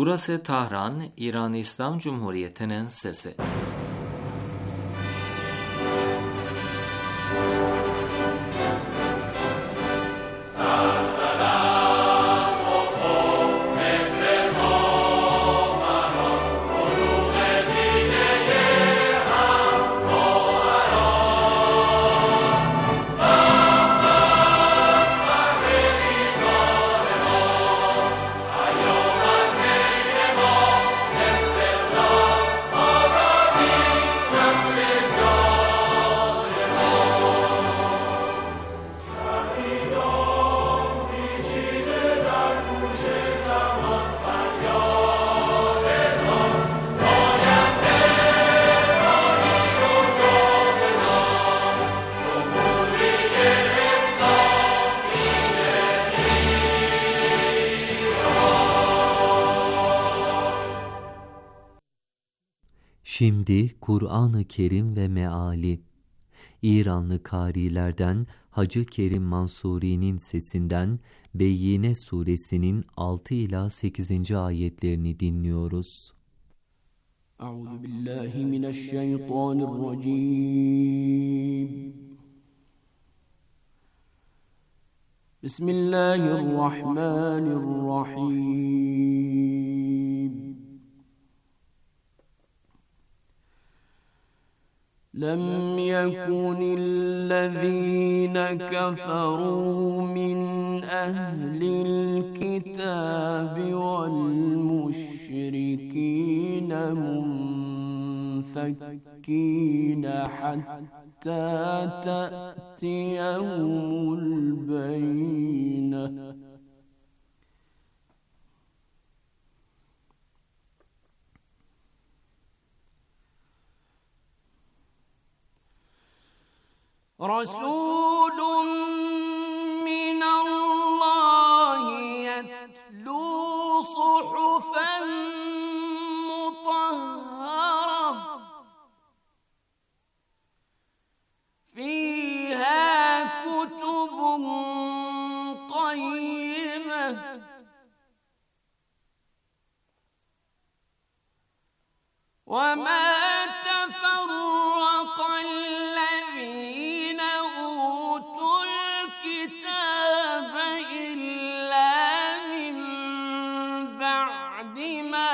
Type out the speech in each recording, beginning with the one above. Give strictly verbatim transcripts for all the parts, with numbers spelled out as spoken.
Burası Tahran, İran İslam Cumhuriyeti'nin sesi. Şimdi Kur'an-ı Kerim ve meali. İranlı kârilerden Hacı Kerim Mansuri'nin sesinden Beyyine suresinin altı ila sekizinci ayetlerini dinliyoruz. Euzubillahimineşşeytanirracim. Bismillahirrahmanirrahim. لم يكن الذين كفروا من أهل الكتاب والمشركين منفكين حتى تأتيهم البينة رسول من الله يتلو صحفا مطهرة فيها كتب قيمة وما تفرق الذين أوتوا الكتاب إلا من بعد ما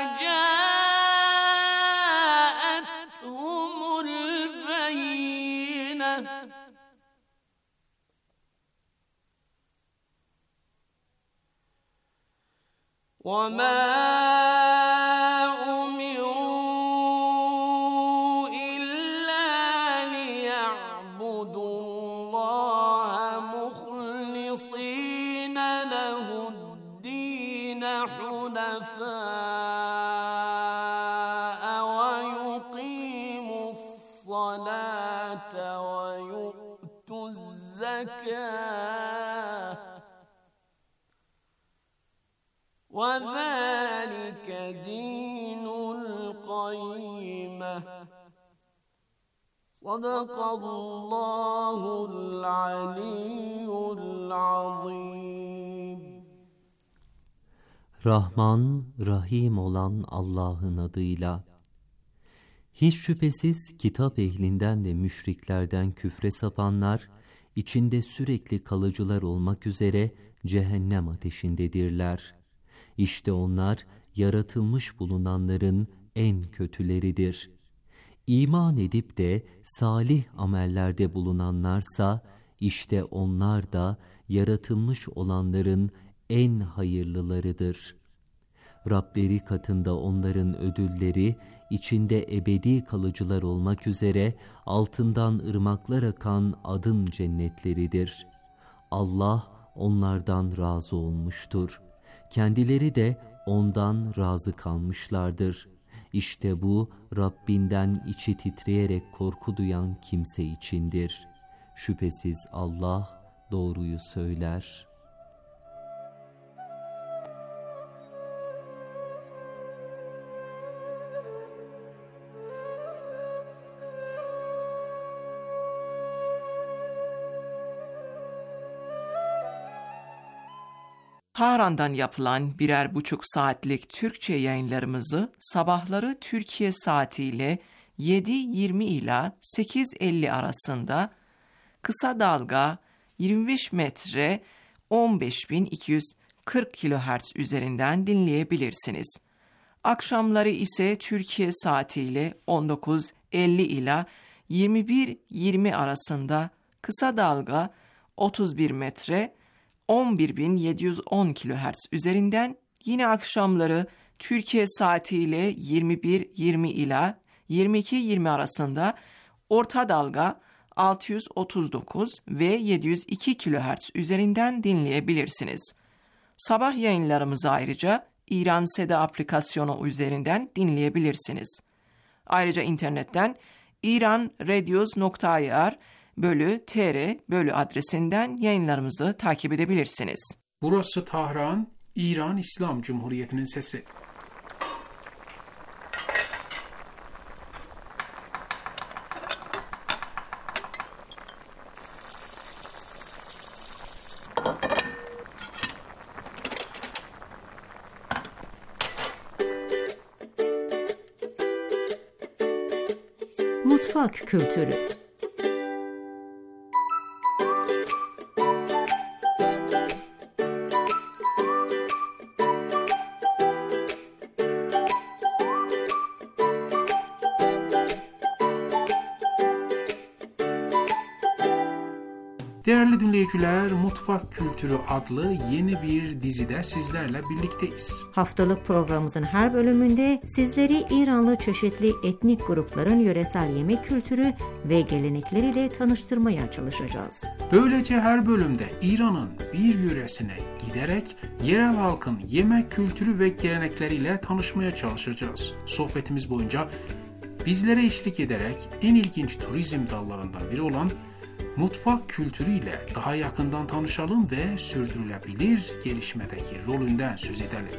جاءتهم البينة وما وذلك دين القيمة صدق الله العلي العظيم. Rahman, Rahim olan Allah'ın adıyla. Hiç şüphesiz kitap ehlinden ve müşriklerden küfre sapanlar, içinde sürekli kalıcılar olmak üzere cehennem ateşindedirler. İşte onlar yaratılmış bulunanların en kötüleridir. İman edip de salih amellerde bulunanlarsa, işte onlar da yaratılmış olanların en hayırlılarıdır. Rableri katında onların ödülleri, içinde ebedi kalıcılar olmak üzere altından ırmaklar akan adın cennetleridir. Allah onlardan razı olmuştur. Kendileri de ondan razı kalmışlardır. İşte bu Rabbinden içi titreyerek korku duyan kimse içindir. Şüphesiz Allah doğruyu söyler. Tahran'dan yapılan birer buçuk saatlik Türkçe yayınlarımızı sabahları Türkiye saatiyle yedi yirmi ila sekiz elli arasında kısa dalga yirmi beş metre on beş bin iki yüz kırk kilohertz üzerinden dinleyebilirsiniz. Akşamları ise Türkiye saatiyle on dokuz elli ila yirmi bir yirmi arasında kısa dalga otuz bir metre on bir bin yedi yüz on kilohertz üzerinden, yine akşamları Türkiye saatiyle yirmi bir yirmi ila yirmi iki yirmi arasında orta dalga altı yüz otuz dokuz ve yedi yüz iki kilohertz üzerinden dinleyebilirsiniz. Sabah yayınlarımızı ayrıca İran Seda aplikasyonu üzerinden dinleyebilirsiniz. Ayrıca internetten iranradios nokta ir bölü tr bölü adresinden yayınlarımızı takip edebilirsiniz. Burası Tahran, İran İslam Cumhuriyeti'nin sesi. Mutfak kültürü. Değerli dinleyiciler, Mutfak Kültürü adlı yeni bir dizide sizlerle birlikteyiz. Haftalık programımızın her bölümünde sizleri İranlı çeşitli etnik grupların yöresel yemek kültürü ve gelenekleriyle tanıştırmaya çalışacağız. Böylece her bölümde İran'ın bir yöresine giderek yerel halkın yemek kültürü ve gelenekleriyle tanışmaya çalışacağız. Sohbetimiz boyunca bizlere eşlik ederek en ilginç turizm dallarından biri olan mutfak kültürüyle daha yakından tanışalım ve sürdürülebilir gelişmedeki rolünden söz edelim.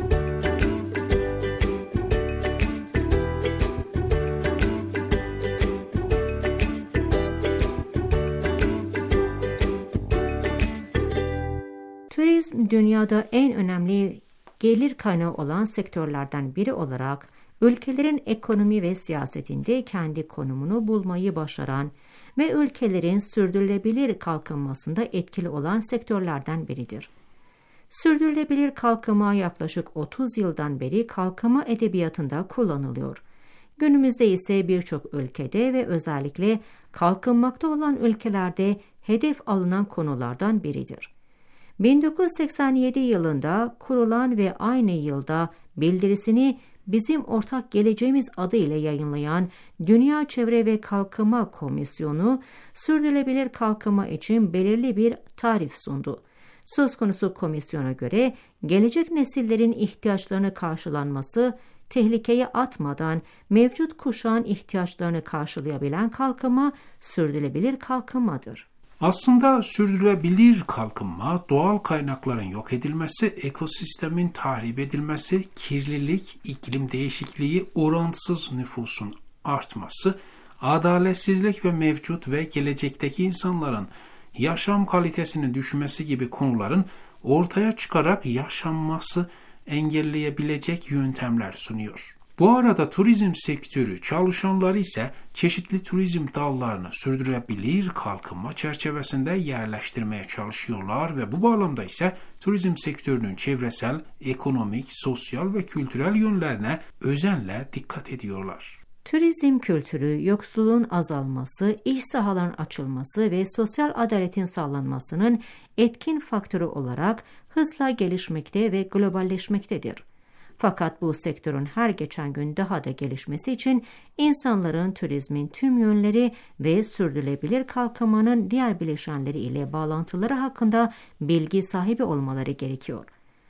Turizm dünyada en önemli gelir kaynağı olan sektörlerden biri olarak ülkelerin ekonomi ve siyasetinde kendi konumunu bulmayı başaran ve ülkelerin sürdürülebilir kalkınmasında etkili olan sektörlerden biridir. Sürdürülebilir kalkınma yaklaşık otuz yıldan beri kalkınma edebiyatında kullanılıyor. Günümüzde ise birçok ülkede ve özellikle kalkınmakta olan ülkelerde hedef alınan konulardan biridir. bin dokuz yüz seksen yedi yılında kurulan ve aynı yılda bildirisini Bizim Ortak Geleceğimiz adıyla yayınlayan Dünya Çevre ve Kalkınma Komisyonu, sürdürülebilir kalkınma için belirli bir tarif sundu. Söz konusu komisyona göre gelecek nesillerin ihtiyaçlarını karşılanması, tehlikeye atmadan mevcut kuşağın ihtiyaçlarını karşılayabilen kalkınma sürdürülebilir kalkınmadır. Aslında sürdürülebilir kalkınma, doğal kaynakların yok edilmesi, ekosistemin tahrip edilmesi, kirlilik, iklim değişikliği, orantısız nüfusun artması, adaletsizlik ve mevcut ve gelecekteki insanların yaşam kalitesinin düşmesi gibi konuların ortaya çıkarak yaşanması engelleyebilecek yöntemler sunuyor. Bu arada turizm sektörü çalışanları ise çeşitli turizm dallarını sürdürülebilir kalkınma çerçevesinde yerleştirmeye çalışıyorlar ve bu bağlamda ise turizm sektörünün çevresel, ekonomik, sosyal ve kültürel yönlerine özenle dikkat ediyorlar. Turizm kültürü, yoksulluğun azalması, iş sahaların açılması ve sosyal adaletin sağlanmasının etkin faktörü olarak hızla gelişmekte ve globalleşmektedir. Fakat bu sektörün her geçen gün daha da gelişmesi için insanların turizmin tüm yönleri ve sürdürülebilir kalkınmanın diğer bileşenleri ile bağlantıları hakkında bilgi sahibi olmaları gerekiyor.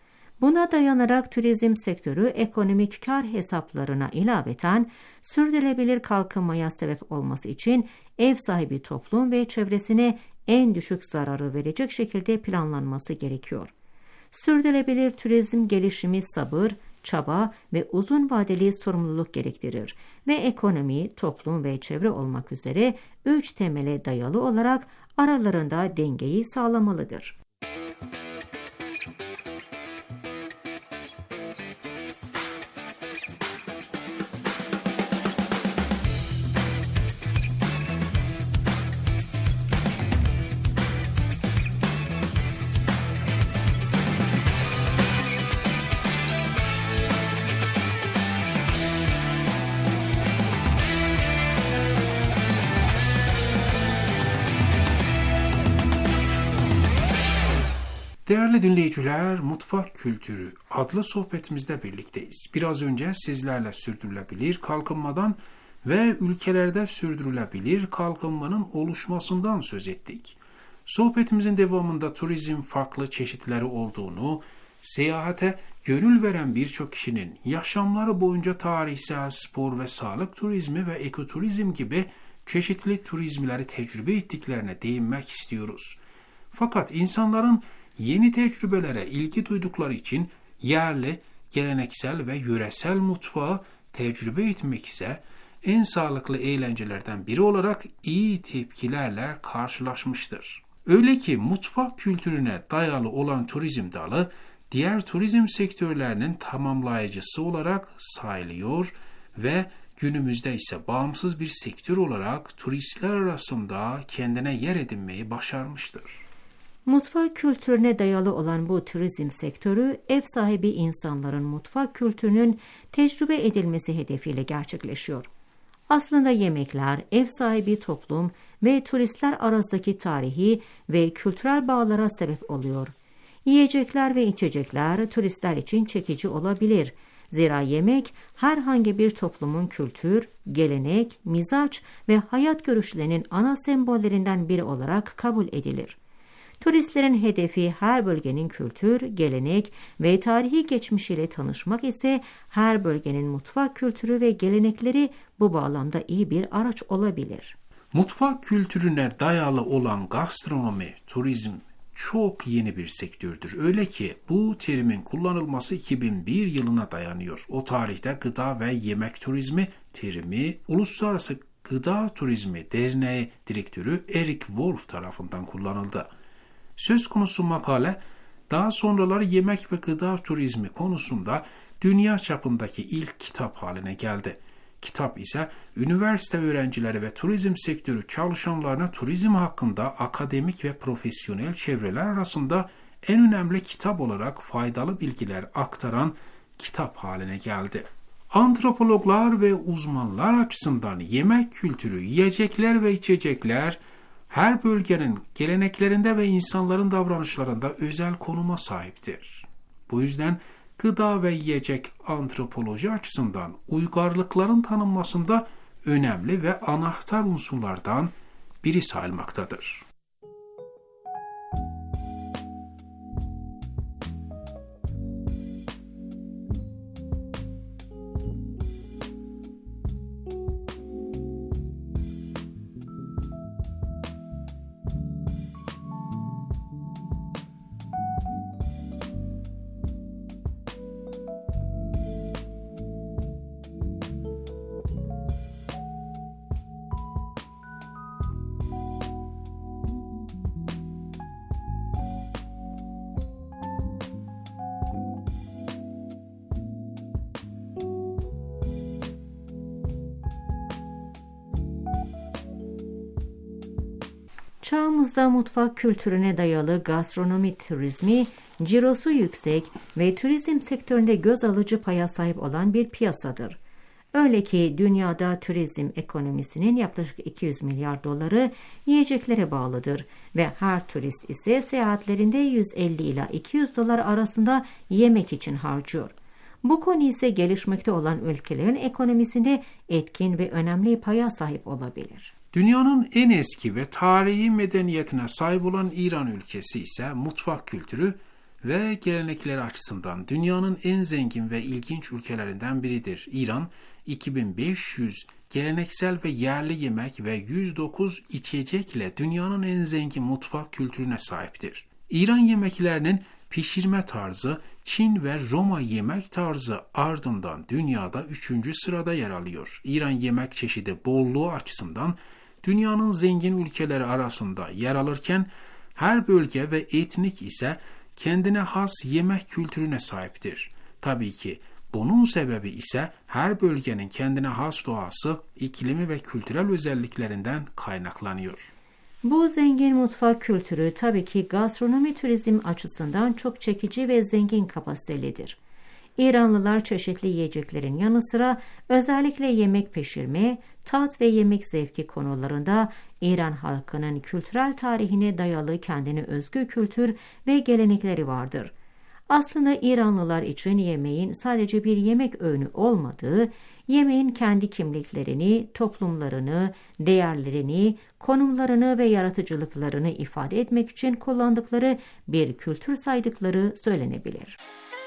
Buna dayanarak turizm sektörü ekonomik kar hesaplarına ilaveten sürdürülebilir kalkınmaya sebep olması için ev sahibi toplum ve çevresine en düşük zararı verecek şekilde planlanması gerekiyor. Sürdürülebilir turizm gelişimi sabır, çaba ve uzun vadeli sorumluluk gerektirir ve ekonomi, toplum ve çevre olmak üzere üç temele dayalı olarak aralarında dengeyi sağlamalıdır. Değerli dinleyiciler, Mutfak Kültürü adlı sohbetimizde birlikteyiz. Biraz önce sizlerle sürdürülebilir kalkınmadan ve ülkelerde sürdürülebilir kalkınmanın oluşmasından söz ettik. Sohbetimizin devamında turizm farklı çeşitleri olduğunu, seyahate gönül veren birçok kişinin yaşamları boyunca tarihsel, spor ve sağlık turizmi ve ekoturizm gibi çeşitli turizmleri tecrübe ettiklerine değinmek istiyoruz. Fakat insanların yeni tecrübelere ilgi duydukları için yerli, geleneksel ve yöresel mutfağı tecrübe etmek ise en sağlıklı eğlencelerden biri olarak iyi tepkilerle karşılaşmıştır. Öyle ki mutfak kültürüne dayalı olan turizm dalı diğer turizm sektörlerinin tamamlayıcısı olarak sayılıyor ve günümüzde ise bağımsız bir sektör olarak turistler arasında kendine yer edinmeyi başarmıştır. Mutfak kültürüne dayalı olan bu turizm sektörü, ev sahibi insanların mutfak kültürünün tecrübe edilmesi hedefiyle gerçekleşiyor. Aslında yemekler, ev sahibi toplum ve turistler arasındaki tarihi ve kültürel bağlara sebep oluyor. Yiyecekler ve içecekler turistler için çekici olabilir. Zira yemek herhangi bir toplumun kültür, gelenek, mizaç ve hayat görüşlerinin ana sembollerinden biri olarak kabul edilir. Turistlerin hedefi her bölgenin kültür, gelenek ve tarihi geçmişiyle tanışmak ise her bölgenin mutfak kültürü ve gelenekleri bu bağlamda iyi bir araç olabilir. Mutfak kültürüne dayalı olan gastronomi, turizm çok yeni bir sektördür. Öyle ki bu terimin kullanılması iki bin bir yılına dayanıyor. O tarihte gıda ve yemek turizmi terimi Uluslararası Gıda Turizmi Derneği Direktörü Eric Wolf tarafından kullanıldı. Söz konusu makale daha sonraları yemek ve gıda turizmi konusunda dünya çapındaki ilk kitap haline geldi. Kitap ise üniversite öğrencileri ve turizm sektörü çalışanlarına turizm hakkında akademik ve profesyonel çevreler arasında en önemli kitap olarak faydalı bilgiler aktaran kitap haline geldi. Antropologlar ve uzmanlar açısından yemek kültürü, yiyecekler ve içecekler her bölgenin geleneklerinde ve insanların davranışlarında özel konuma sahiptir. Bu yüzden gıda ve yiyecek antropoloji açısından uygarlıkların tanınmasında önemli ve anahtar unsurlardan biri sayılmaktadır. Çağımızda mutfak kültürüne dayalı gastronomi turizmi, cirosu yüksek ve turizm sektöründe göz alıcı paya sahip olan bir piyasadır. Öyle ki dünyada turizm ekonomisinin yaklaşık iki yüz milyar doları yiyeceklere bağlıdır ve her turist ise seyahatlerinde yüz elli ila iki yüz dolar arasında yemek için harcıyor. Bu konu ise gelişmekte olan ülkelerin ekonomisinde etkin ve önemli paya sahip olabilir. Dünyanın en eski ve tarihi medeniyetine sahip olan İran ülkesi ise mutfak kültürü ve gelenekleri açısından dünyanın en zengin ve ilginç ülkelerinden biridir. İran, iki bin beş yüz geleneksel ve yerli yemek ve yüz dokuz içecekle dünyanın en zengin mutfak kültürüne sahiptir. İran yemeklerinin pişirme tarzı Çin ve Roma yemek tarzı ardından dünyada üçüncü sırada yer alıyor. İran yemek çeşidi bolluğu açısından dünyanın zengin ülkeleri arasında yer alırken her bölge ve etnik ise kendine has yemek kültürüne sahiptir. Tabii ki bunun sebebi ise her bölgenin kendine has doğası, iklimi ve kültürel özelliklerinden kaynaklanıyor. Bu zengin mutfak kültürü tabii ki gastronomi turizm açısından çok çekici ve zengin kapasitelidir. İranlılar çeşitli yiyeceklerin yanı sıra özellikle yemek pişirme, tat ve yemek zevki konularında İran halkının kültürel tarihine dayalı kendine özgü kültür ve gelenekleri vardır. Aslında İranlılar için yemeğin sadece bir yemek öğünü olmadığı, yemeğin kendi kimliklerini, toplumlarını, değerlerini, konumlarını ve yaratıcılıklarını ifade etmek için kullandıkları bir kültür saydıkları söylenebilir.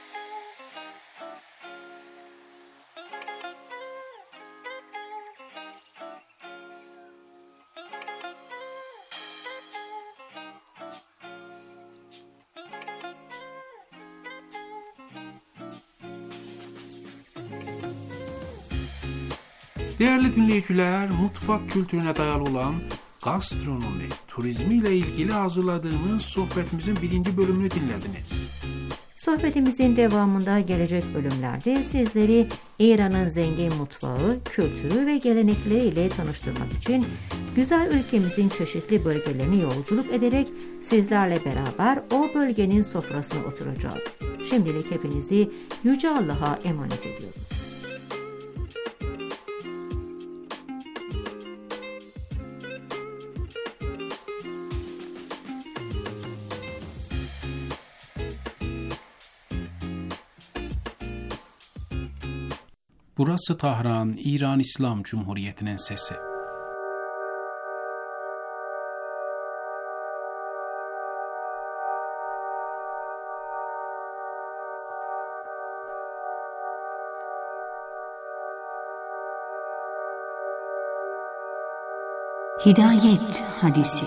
Değerli dinleyiciler, mutfak kültürüne dayalı olan gastronomi, turizmi ile ilgili hazırladığımız sohbetimizin birinci bölümünü dinlediniz. Sohbetimizin devamında gelecek bölümlerde sizleri İran'ın zengin mutfağı, kültürü ve gelenekleriyle tanıştırmak için güzel ülkemizin çeşitli bölgelerine yolculuk ederek sizlerle beraber o bölgenin sofrasına oturacağız. Şimdilik hepinizi Yüce Allah'a emanet ediyoruz. Burası Tahran, İran İslam Cumhuriyeti'nin sesi. Hidayet Hadisi.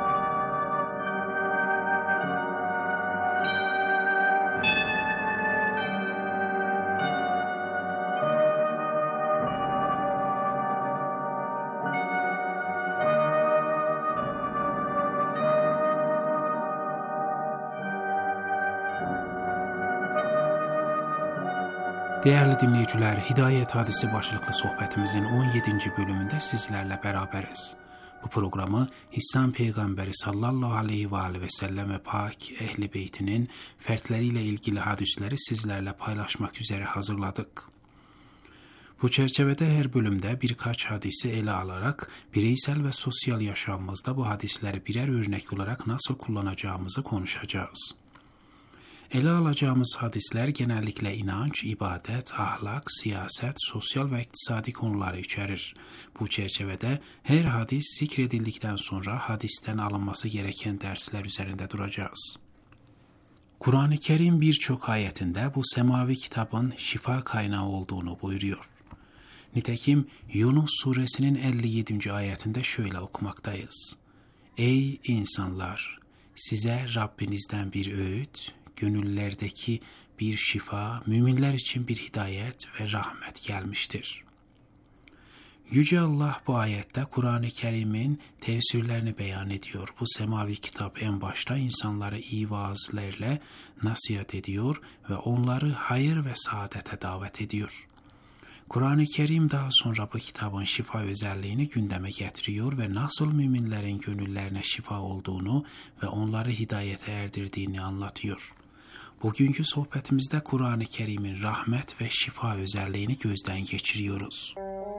Değerli dinleyiciler, Hidayet Hadisi başlıklı sohbetimizin on yedinci bölümünde sizlerle beraberiz. Bu programı İslam Peygamberi sallallahu aleyhi ve aleyhi ve sellem ve Pak Ehli Beytinin fertleriyle ilgili hadisleri sizlerle paylaşmak üzere hazırladık. Bu çerçevede her bölümde birkaç hadisi ele alarak bireysel ve sosyal yaşamımızda bu hadisleri birer örnek olarak nasıl kullanacağımızı konuşacağız. Ele alacağımız hadisler genellikle inanç, ibadet, ahlak, siyaset, sosyal ve iktisadi konuları içerir. Bu çerçevede her hadis zikredildikten sonra hadisten alınması gereken dersler üzerinde duracağız. Kur'an-ı Kerim birçok ayetinde bu semavi kitabın şifa kaynağı olduğunu buyuruyor. Nitekim Yunus suresinin elli yedinci ayetinde şöyle okumaktayız. Ey insanlar! Size Rabbinizden bir öğüt, gönüllerdeki bir şifa, müminler için bir hidayet ve rahmet gelmiştir. Yüce Allah bu ayette Kur'an-ı Kerim'in tefsirlerini beyan ediyor. Bu semavi kitap en başta insanları iyi vaazlerle nasihat ediyor ve onları hayır ve saadete davet ediyor. Kur'an-ı Kerim daha sonra bu kitabın şifa özelliğini gündeme getiriyor ve nasıl müminlerin gönüllerine şifa olduğunu ve onları hidayete erdirdiğini anlatıyor. Bugünkü sohbetimizde Kur'an-ı Kerim'in rahmet ve şifa özelliğini gözden geçiriyoruz.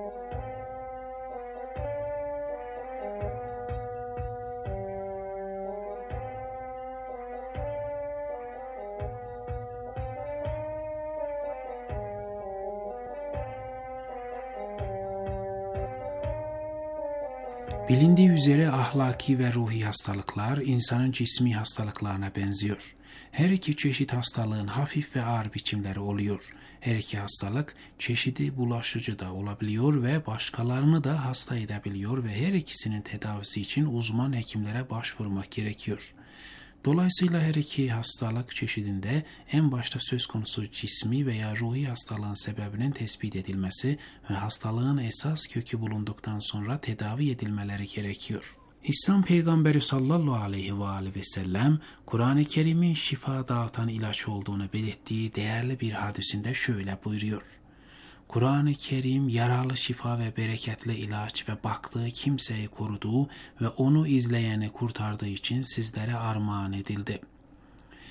Bilindiği üzere ahlaki ve ruhi hastalıklar insanın cismi hastalıklarına benziyor. Her iki çeşit hastalığın hafif ve ağır biçimleri oluyor. Her iki hastalık çeşidi bulaşıcı da olabiliyor ve başkalarını da hasta edebiliyor ve her ikisinin tedavisi için uzman hekimlere başvurmak gerekiyor. Dolayısıyla her iki hastalık çeşidinde en başta söz konusu cismi veya ruhi hastalığın sebebinin tespit edilmesi ve hastalığın esas kökü bulunduktan sonra tedavi edilmeleri gerekiyor. İslam Peygamberi sallallahu aleyhi ve aleyhi ve sellem Kur'an-ı Kerim'in şifa dağıtan ilaç olduğunu belirttiği değerli bir hadisinde şöyle buyuruyor. Kur'an-ı Kerim yararlı şifa ve bereketli ilaç ve baktığı kimseyi koruduğu ve onu izleyeni kurtardığı için sizlere armağan edildi.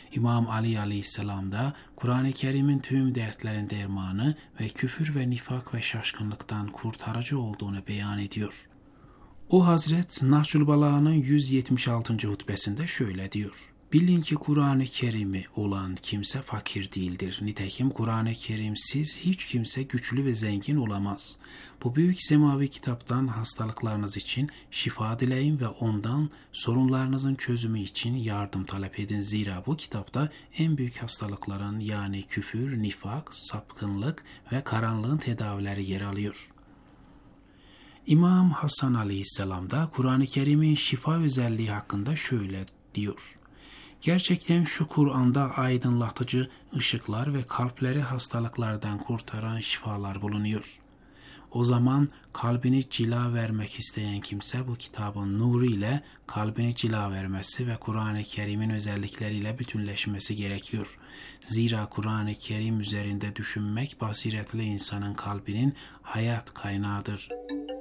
İmam Ali aleyhisselam da Kur'an-ı Kerim'in tüm dertlerin dermanı ve küfür ve nifak ve şaşkınlıktan kurtarıcı olduğunu beyan ediyor. O Hazret Nahçul Balağa'nın yüz yetmiş altıncı hutbesinde şöyle diyor. Bilin ki Kur'an-ı Kerim'i olan kimse fakir değildir. Nitekim Kur'an-ı Kerim'siz hiç kimse güçlü ve zengin olamaz. Bu büyük semavi kitaptan hastalıklarınız için şifa dileyin ve ondan sorunlarınızın çözümü için yardım talep edin. Zira bu kitapta en büyük hastalıkların yani küfür, nifak, sapkınlık ve karanlığın tedavileri yer alıyor. İmam Hasan aleyhisselam da Kur'an-ı Kerim'in şifa özelliği hakkında şöyle diyor. Gerçekten şu Kur'an'da aydınlatıcı ışıklar ve kalpleri hastalıklardan kurtaran şifalar bulunuyor. O zaman kalbini cila vermek isteyen kimse bu kitabın nuru ile kalbini cila vermesi ve Kur'an-ı Kerim'in özellikleriyle bütünleşmesi gerekiyor. Zira Kur'an-ı Kerim üzerinde düşünmek basiretli insanın kalbinin hayat kaynağıdır.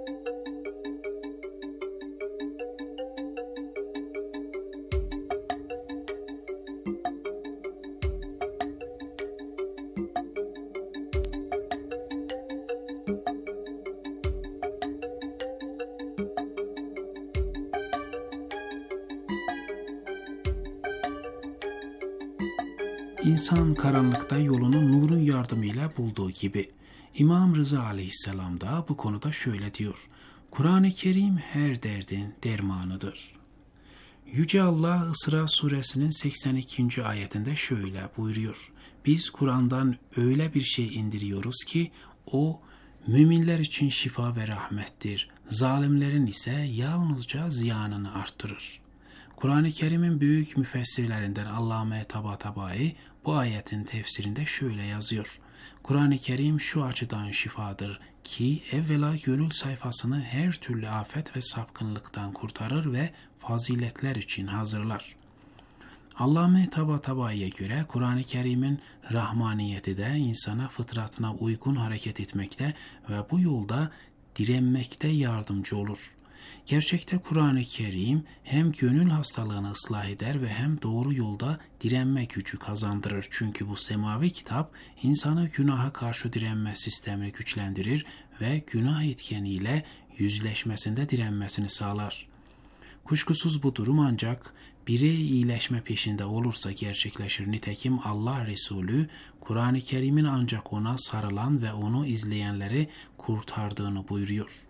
İnsan karanlıkta yolunu nurun yardımıyla bulduğu gibi. İmam Rıza aleyhisselam da bu konuda şöyle diyor. Kur'an-ı Kerim her derdin dermanıdır. Yüce Allah İsra suresinin seksen ikinci ayetinde şöyle buyuruyor. Biz Kur'an'dan öyle bir şey indiriyoruz ki o müminler için şifa ve rahmettir. Zalimlerin ise yalnızca ziyanını arttırır. Kur'an-ı Kerim'in büyük müfessirlerinden Allame Tabatabai bu ayetin tefsirinde şöyle yazıyor. Kur'an-ı Kerim şu açıdan şifadır ki evvela gönül sayfasını her türlü afet ve sapkınlıktan kurtarır ve faziletler için hazırlar. Allame Tabatabai'ye göre Kur'an-ı Kerim'in rahmaniyeti de insana fıtratına uygun hareket etmekte ve bu yolda direnmekte yardımcı olur. Gerçekte Kur'an-ı Kerim hem gönül hastalığını ıslah eder ve hem doğru yolda direnme gücü kazandırır. Çünkü bu semavi kitap insanı günaha karşı direnme sistemini güçlendirir ve günah etkeniyle yüzleşmesinde direnmesini sağlar. Kuşkusuz bu durum ancak birey iyileşme peşinde olursa gerçekleşir. Nitekim Allah Resulü Kur'an-ı Kerim'in ancak ona sarılan ve onu izleyenleri kurtardığını buyuruyor.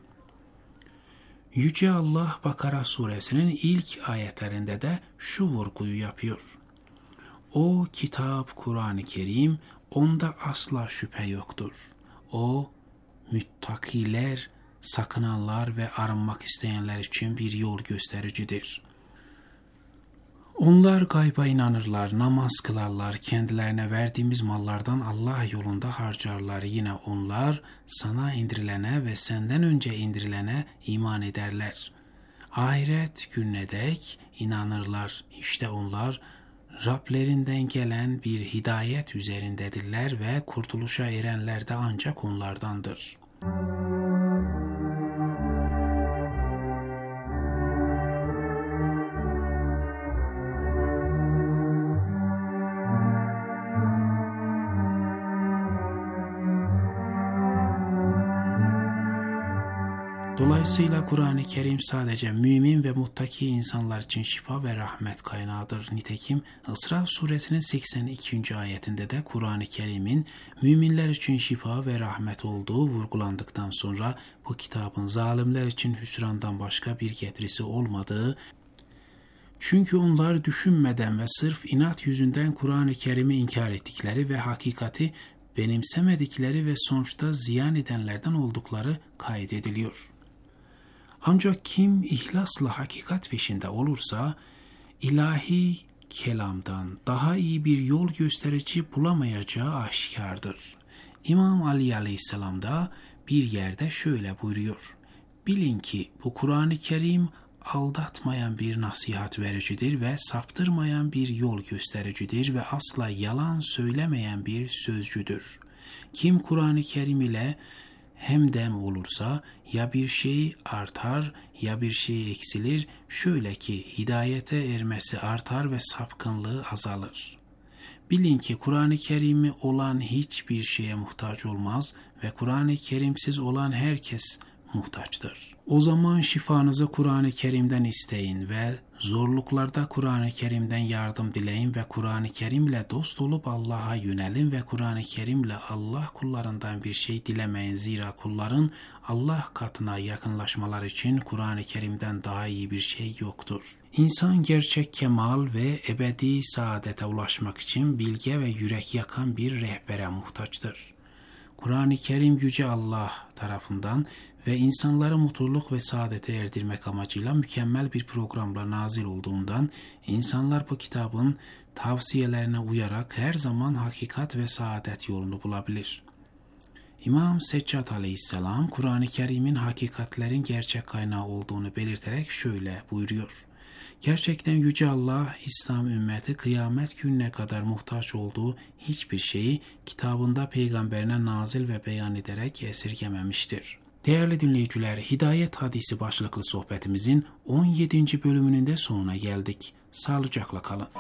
Yüce Allah Bakara suresinin ilk ayetlerinde de şu vurguyu yapıyor. O kitap Kur'an-ı Kerim, onda asla şüphe yoktur. O müttakiler, sakınanlar ve arınmak isteyenler için bir yol göstericidir. Onlar gayba inanırlar, namaz kılarlar, kendilerine verdiğimiz mallardan Allah yolunda harcarlar. Yine onlar sana indirilene ve senden önce indirilene iman ederler. Ahiret gününe dek inanırlar. İşte onlar Rablerinden gelen bir hidayet üzerindedirler ve kurtuluşa erenler de ancak onlardandır. Dolayısıyla Kur'an-ı Kerim sadece mümin ve muttaki insanlar için şifa ve rahmet kaynağıdır. Nitekim İsra suresinin seksen ikinci ayetinde de Kur'an-ı Kerim'in müminler için şifa ve rahmet olduğu vurgulandıktan sonra bu kitabın zalimler için hüsrandan başka bir getirisi olmadığı, çünkü onlar düşünmeden ve sırf inat yüzünden Kur'an-ı Kerim'i inkar ettikleri ve hakikati benimsemedikleri ve sonuçta ziyan edenlerden oldukları kaydediliyor. Ancak kim ihlasla hakikat peşinde olursa ilahi kelamdan daha iyi bir yol gösterici bulamayacağı aşikardır. İmam Ali aleyhisselam da bir yerde şöyle buyuruyor. Bilin ki bu Kur'an-ı Kerim aldatmayan bir nasihat vericidir ve saptırmayan bir yol göstericidir ve asla yalan söylemeyen bir sözcüdür. Kim Kur'an-ı Kerim ile hemdem olursa ya bir şey artar ya bir şey eksilir, şöyle ki hidayete ermesi artar ve sapkınlığı azalır. Bilin ki Kur'an-ı Kerim'i olan hiçbir şeye muhtaç olmaz ve Kur'an-ı Kerimsiz olan herkes muhtaçtır. O zaman şifanızı Kur'an-ı Kerim'den isteyin ve zorluklarda Kur'an-ı Kerim'den yardım dileyin ve Kur'an-ı Kerim'le dost olup Allah'a yönelin ve Kur'an-ı Kerim'le Allah kullarından bir şey dilemeyin. Zira kulların Allah katına yakınlaşmalar için Kur'an-ı Kerim'den daha iyi bir şey yoktur. İnsan gerçek kemal ve ebedi saadete ulaşmak için bilge ve yürek yakan bir rehbere muhtaçtır. Kur'an-ı Kerim Yüce Allah tarafından ve insanları mutluluk ve saadete erdirmek amacıyla mükemmel bir programla nazil olduğundan insanlar bu kitabın tavsiyelerine uyarak her zaman hakikat ve saadet yolunu bulabilir. İmam Seccad Aleyhisselam Kur'an-ı Kerim'in hakikatlerin gerçek kaynağı olduğunu belirterek şöyle buyuruyor. Gerçekten Yüce Allah, İslam ümmeti kıyamet gününe kadar muhtaç olduğu hiçbir şeyi kitabında peygamberine nazil ve beyan ederek esirgememiştir. Değerli dinleyiciler, Hidayet Hadisi başlıklı sohbetimizin on yedinci bölümünün de sonuna geldik. Sağlıcakla kalın.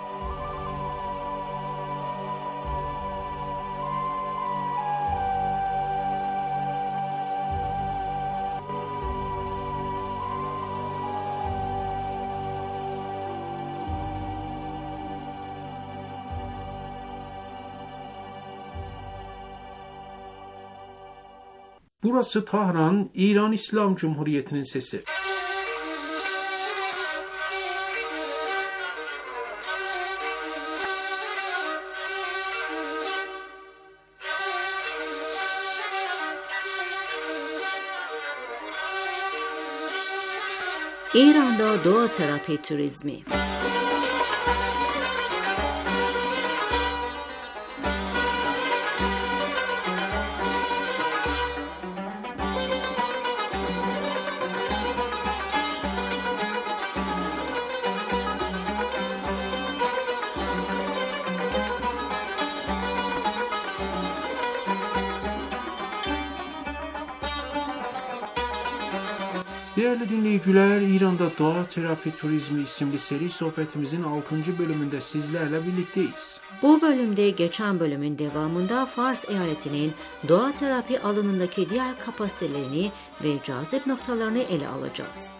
Burası Tahran, İran İslam Cumhuriyeti'nin sesi. İran'da doğa terapi turizmi. Değerli dinleyiciler, İran'da Doğa Terapi Turizmi isimli seri sohbetimizin altıncı bölümünde sizlerle birlikteyiz. Bu bölümde geçen bölümün devamında Fars eyaletinin doğa terapi alanındaki diğer kapasitelerini ve cazip noktalarını ele alacağız.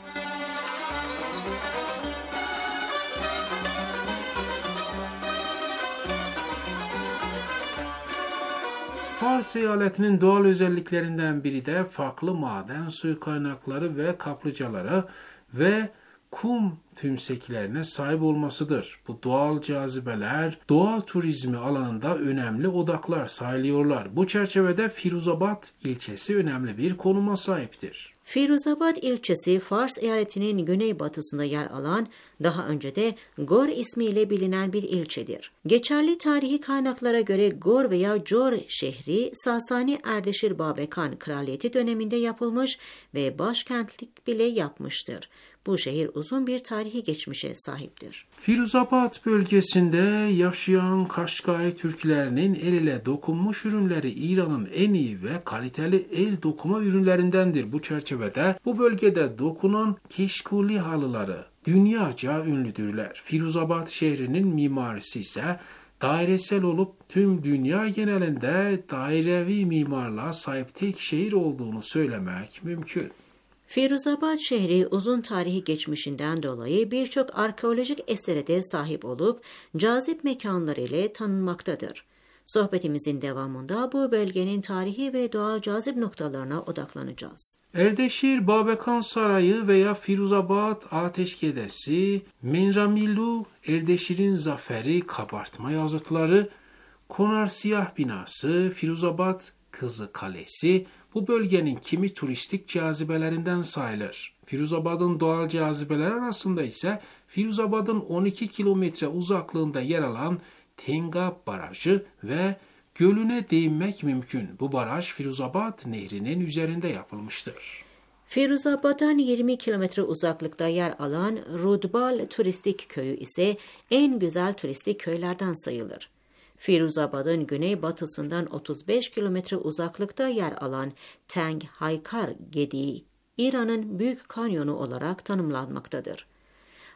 Fars eyaletinin doğal özelliklerinden biri de farklı maden suyu kaynakları ve kaplıcalara ve kum tümseklerine sahip olmasıdır. Bu doğal cazibeler doğa turizmi alanında önemli odaklar sayılıyorlar. Bu çerçevede Firuzabad ilçesi önemli bir konuma sahiptir. Firuzabad ilçesi Fars eyaletinin güneybatısında yer alan, daha önce de Gor ismiyle bilinen bir ilçedir. Geçerli tarihi kaynaklara göre Gor veya Cor şehri Sasani Erdeşir Babekan Kraliyeti döneminde yapılmış ve başkentlik bile yapmıştır. Bu şehir uzun bir tarihi geçmişe sahiptir. Firuzabad bölgesinde yaşayan Kaşgai Türklerinin el ile dokunmuş ürünleri İran'ın en iyi ve kaliteli el dokuma ürünlerindendir. Bu çerçevede bu bölgede dokunan keşkuli halıları dünyaca ünlüdürler. Firuzabad şehrinin mimarisi ise dairesel olup tüm dünya genelinde dairevi mimarlığa sahip tek şehir olduğunu söylemek mümkün. Firuzabad şehri uzun tarihi geçmişinden dolayı birçok arkeolojik esere de sahip olup cazip mekanları ile tanınmaktadır. Sohbetimizin devamında bu bölgenin tarihi ve doğal cazip noktalarına odaklanacağız. Erdeşir Babekan Sarayı veya Firuzabad Ateşkedesi, Menramilu, Erdeşir'in Zaferi kabartma yazıtları, Konar Siyah Binası, Firuzabad Kızı Kalesi, bu bölgenin kimi turistik cazibelerinden sayılır. Firuzabad'ın doğal cazibeler arasında ise Firuzabad'ın on iki kilometre uzaklığında yer alan Tengab Barajı ve gölüne değinmek mümkün. Bu baraj Firuzabad Nehri'nin üzerinde yapılmıştır. Firuzabad'dan yirmi kilometre uzaklıkta yer alan Rudbal Turistik Köyü ise en güzel turistik köylerden sayılır. Firuzabad'ın güneybatısından otuz beş kilometre uzaklıkta yer alan Teng Haykar Gediği, İran'ın Büyük Kanyonu olarak tanımlanmaktadır.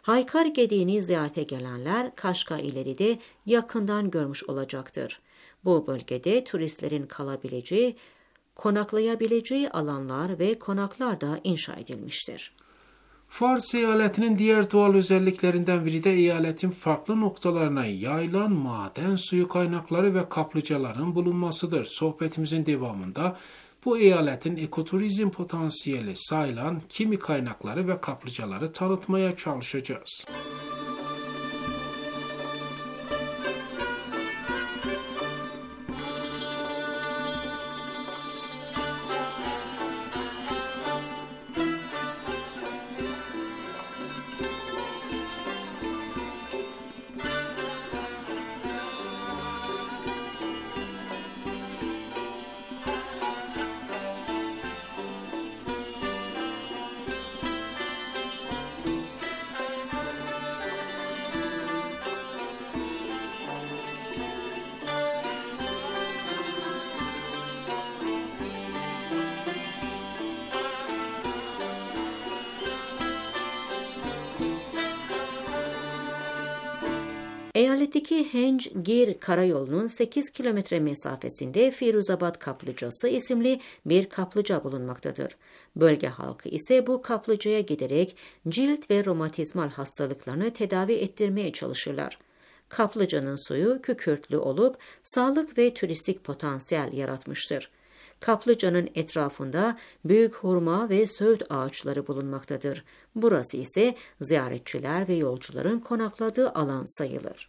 Haykar Gediği'ni ziyarete gelenler Kaşka-İleri de yakından görmüş olacaktır. Bu bölgede turistlerin kalabileceği, konaklayabileceği alanlar ve konaklar da inşa edilmiştir. Fars eyaletinin diğer doğal özelliklerinden biri de eyaletin farklı noktalarına yayılan maden suyu kaynakları ve kaplıcaların bulunmasıdır. Sohbetimizin devamında bu eyaletin ekoturizm potansiyeli sayılan kimi kaynakları ve kaplıcaları tanıtmaya çalışacağız. Eyaletteki Henc-Gir karayolunun sekiz kilometre mesafesinde Firuzabad Kaplıcası isimli bir kaplıca bulunmaktadır. Bölge halkı ise bu kaplıcaya giderek cilt ve romatizmal hastalıklarını tedavi ettirmeye çalışırlar. Kaplıcanın suyu kükürtlü olup sağlık ve turistik potansiyel yaratmıştır. Kaplıcanın etrafında büyük hurma ve söğüt ağaçları bulunmaktadır. Burası ise ziyaretçiler ve yolcuların konakladığı alan sayılır.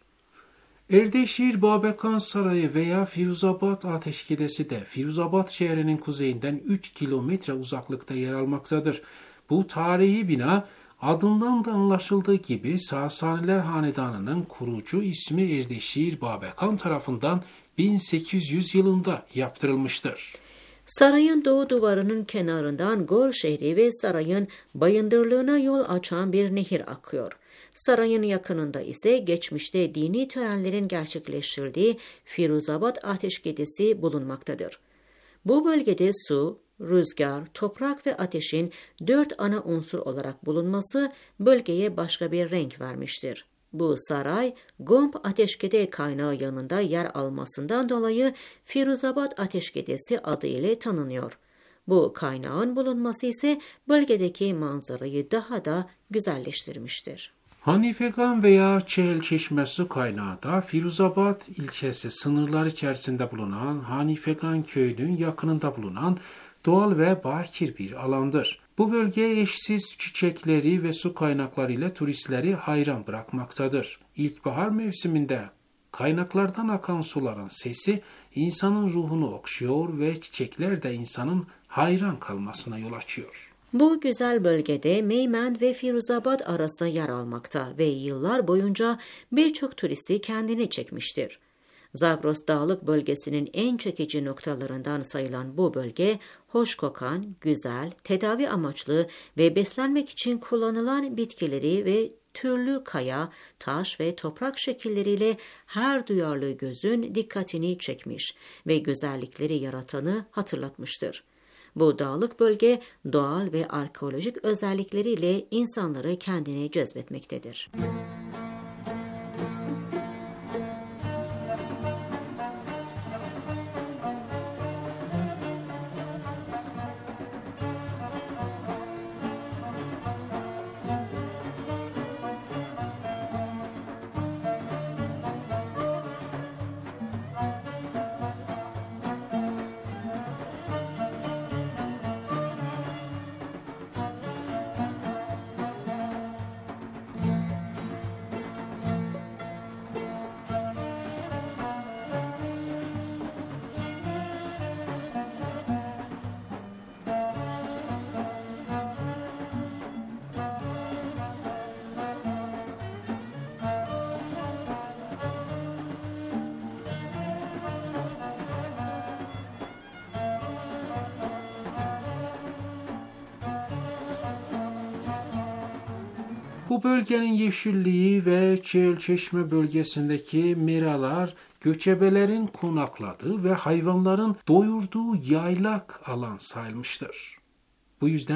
Erdeşehir Babekan Sarayı veya Firuzabad Ateşkidesi de Firuzabad şehrinin kuzeyinden üç kilometre uzaklıkta yer almaktadır. Bu tarihi bina adından da anlaşıldığı gibi Sasaniler Hanedanı'nın kurucu ismi Erdeşehir Babekan tarafından bin sekiz yüz yılında yaptırılmıştır. Sarayın doğu duvarının kenarından Gor şehri ve sarayın bayındırlığına yol açan bir nehir akıyor. Sarayın yakınında ise geçmişte dini törenlerin gerçekleştirildiği Firuzabad Ateşkidesi bulunmaktadır. Bu bölgede su, rüzgar, toprak ve ateşin dört ana unsur olarak bulunması bölgeye başka bir renk vermiştir. Bu saray, Gomp Ateşkede kaynağı yanında yer almasından dolayı Firuzabad Ateşkidesi adı ile tanınıyor. Bu kaynağın bulunması ise bölgedeki manzarayı daha da güzelleştirmiştir. Hanifegan veya Çehel Çeşme su kaynağı da Firuzabad ilçesi sınırları içerisinde bulunan Hanifegan köyünün yakınında bulunan doğal ve bakir bir alandır. Bu bölge eşsiz çiçekleri ve su kaynaklarıyla turistleri hayran bırakmaktadır. İlkbahar mevsiminde kaynaklardan akan suların sesi insanın ruhunu okşuyor ve çiçekler de insanın hayran kalmasına yol açıyor. Bu güzel bölgede Meymend ve Firuzabad arasında yer almakta ve yıllar boyunca birçok turisti kendine çekmiştir. Zagros Dağlık bölgesinin en çekici noktalarından sayılan bu bölge, hoş kokan, güzel, tedavi amaçlı ve beslenmek için kullanılan bitkileri ve türlü kaya, taş ve toprak şekilleriyle her duyarlı gözün dikkatini çekmiş ve güzellikleri yaratanı hatırlatmıştır. Bu dağlık bölge doğal ve arkeolojik özellikleriyle insanları kendine cezbetmektedir. Bu bölgenin yeşilliği ve Çeşme bölgesindeki meralar göçebelerin konakladığı ve hayvanların doyurduğu yaylak alan sayılmıştır. Bu yüzden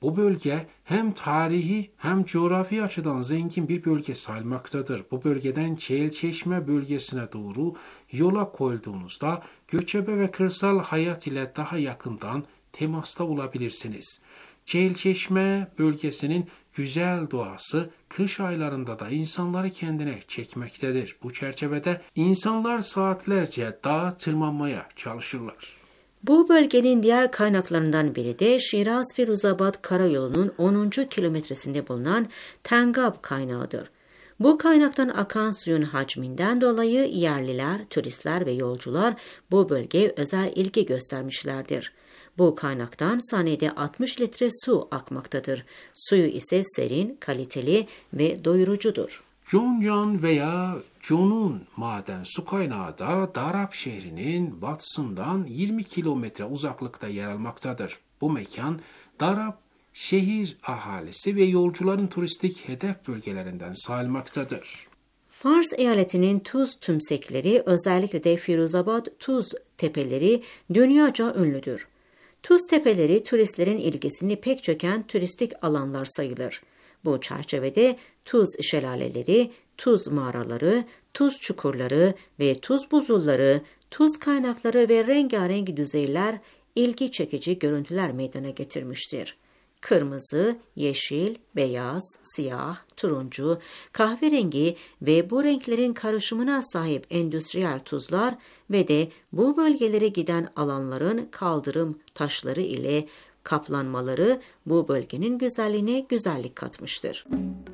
Bu bölge hem tarihi hem coğrafi açıdan zengin bir bölge sayılmaktadır. Bu bölgeden Çeylçeşme bölgesine doğru yola koyulduğunuzda göçebe ve kırsal hayat ile daha yakından temasta olabilirsiniz. Çeylçeşme bölgesinin güzel doğası kış aylarında da insanları kendine çekmektedir. Bu çerçevede insanlar saatlerce dağa tırmanmaya çalışırlar. Bu bölgenin diğer kaynaklarından biri de Şiraz-Firuzabad karayolunun onuncu kilometresinde bulunan Tengab kaynağıdır. Bu kaynaktan akan suyun hacminden dolayı yerliler, turistler ve yolcular bu bölgeye özel ilgi göstermişlerdir. Bu kaynaktan saniyede altmış litre su akmaktadır. Suyu ise serin, kaliteli ve doyurucudur. Jonjan veya Jonun maden su kaynağı da Darab şehrinin batısından yirmi kilometre uzaklıkta yer almaktadır. Bu mekan Darab şehir ahalisi ve yolcuların turistik hedef bölgelerinden sayılmaktadır. Fars eyaletinin tuz tümsekleri, özellikle de Firuzabad tuz tepeleri dünyaca ünlüdür. Tuz tepeleri turistlerin ilgisini pek çeken turistik alanlar sayılır. Bu çerçevede tuz şelaleleri, tuz mağaraları, tuz çukurları ve tuz buzulları, tuz kaynakları ve rengarenk düzeyler ilgi çekici görüntüler meydana getirmiştir. Kırmızı, yeşil, beyaz, siyah, turuncu, kahverengi ve bu renklerin karışımına sahip endüstriyel tuzlar ve de bu bölgelere giden alanların kaldırım taşları ile kaplanmaları bu bölgenin güzelliğine güzellik katmıştır.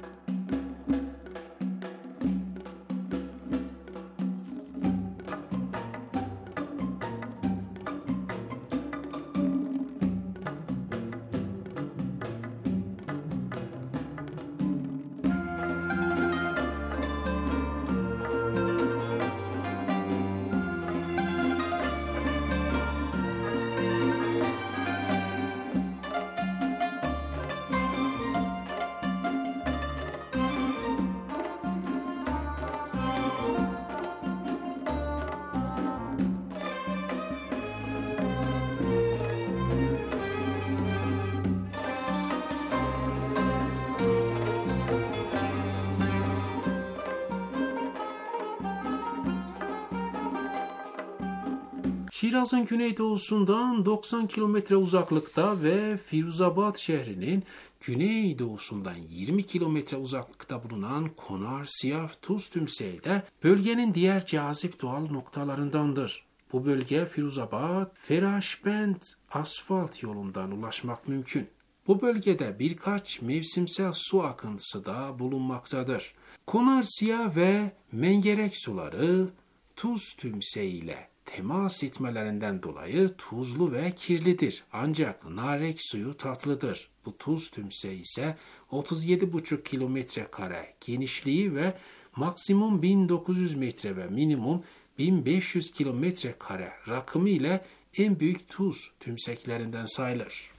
Şiraz'ın güneydoğusundan doksan kilometre uzaklıkta ve Firuzabad şehrinin güneydoğusundan yirmi kilometre uzaklıkta bulunan Konar Siyah Tuz Tümseyi de bölgenin diğer cazip doğal noktalarındandır. Bu bölge Firuzabad, Feraşbend asfalt yolundan ulaşmak mümkün. Bu bölgede birkaç mevsimsel su akıntısı da bulunmaktadır. Konar Siyah ve Mengerek suları Tuz Tümseyi ile temas etmelerinden dolayı tuzlu ve kirlidir. Ancak narek suyu tatlıdır. Bu tuz tümseyi ise otuz yedi buçuk kilometre kare genişliği ve maksimum bin dokuz yüz metre ve minimum bin beş yüz kilometre kare rakımı ile en büyük tuz tümseklerinden sayılır.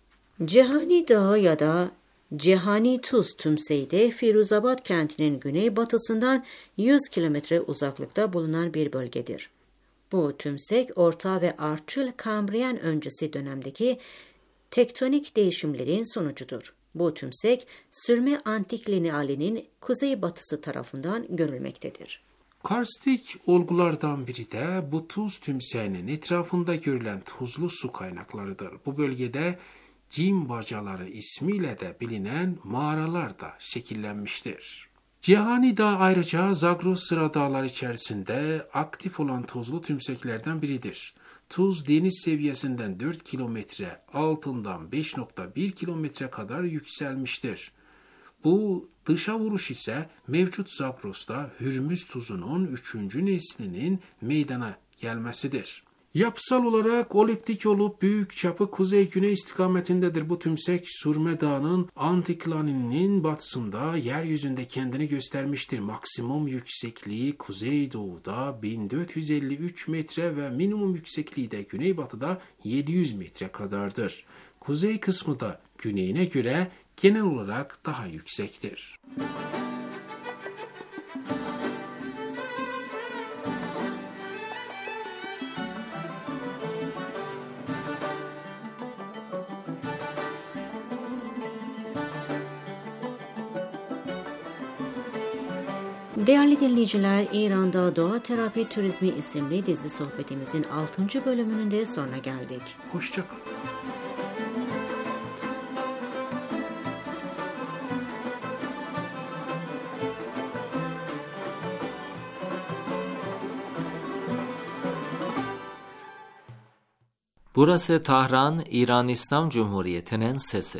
Cihani Dağı ya da Cihani Tuz Tümseyi de Firuzabad kentinin güneybatısından yüz kilometre uzaklıkta bulunan bir bölgedir. Bu tümsek, Orta ve Arçıl Kambriyen öncesi dönemdeki tektonik değişimlerin sonucudur. Bu tümsek, Sürme Antik Linealinin kuzeybatısı tarafından görülmektedir. Karstik olgulardan biri de bu tuz tümseğinin etrafında görülen tuzlu su kaynaklarıdır. Bu bölgede Cim bacaları ismiyle de bilinen mağaralar da şekillenmiştir. Cihani Dağı ayrıca Zagros Sıra Dağları içerisinde aktif olan tuzlu tümseklerden biridir. Tuz deniz seviyesinden dört kilometre, altından beş nokta bir kilometre kadar yükselmiştir. Bu dışa vuruş ise mevcut Zagros'ta Hürmüz tuzunun üçüncü neslinin meydana gelmesidir. Yapısal olarak oliptik olup büyük çapı kuzey-güney istikametindedir. Bu tümsek Sürme Dağı'nın antiklaninin batısında yeryüzünde kendini göstermiştir. Maksimum yüksekliği kuzeydoğuda bin dört yüz elli üç metre ve minimum yüksekliği de güneybatıda yedi yüz metre kadardır. Kuzey kısmı da güneyine göre genel olarak daha yüksektir. Değerli dinleyiciler, İran'da Doğa Terapi Turizmi isimli dizi sohbetimizin altıncı bölümünün de sonuna geldik. Hoşça kalın. Burası Tahran, İran İslam Cumhuriyeti'nin sesi.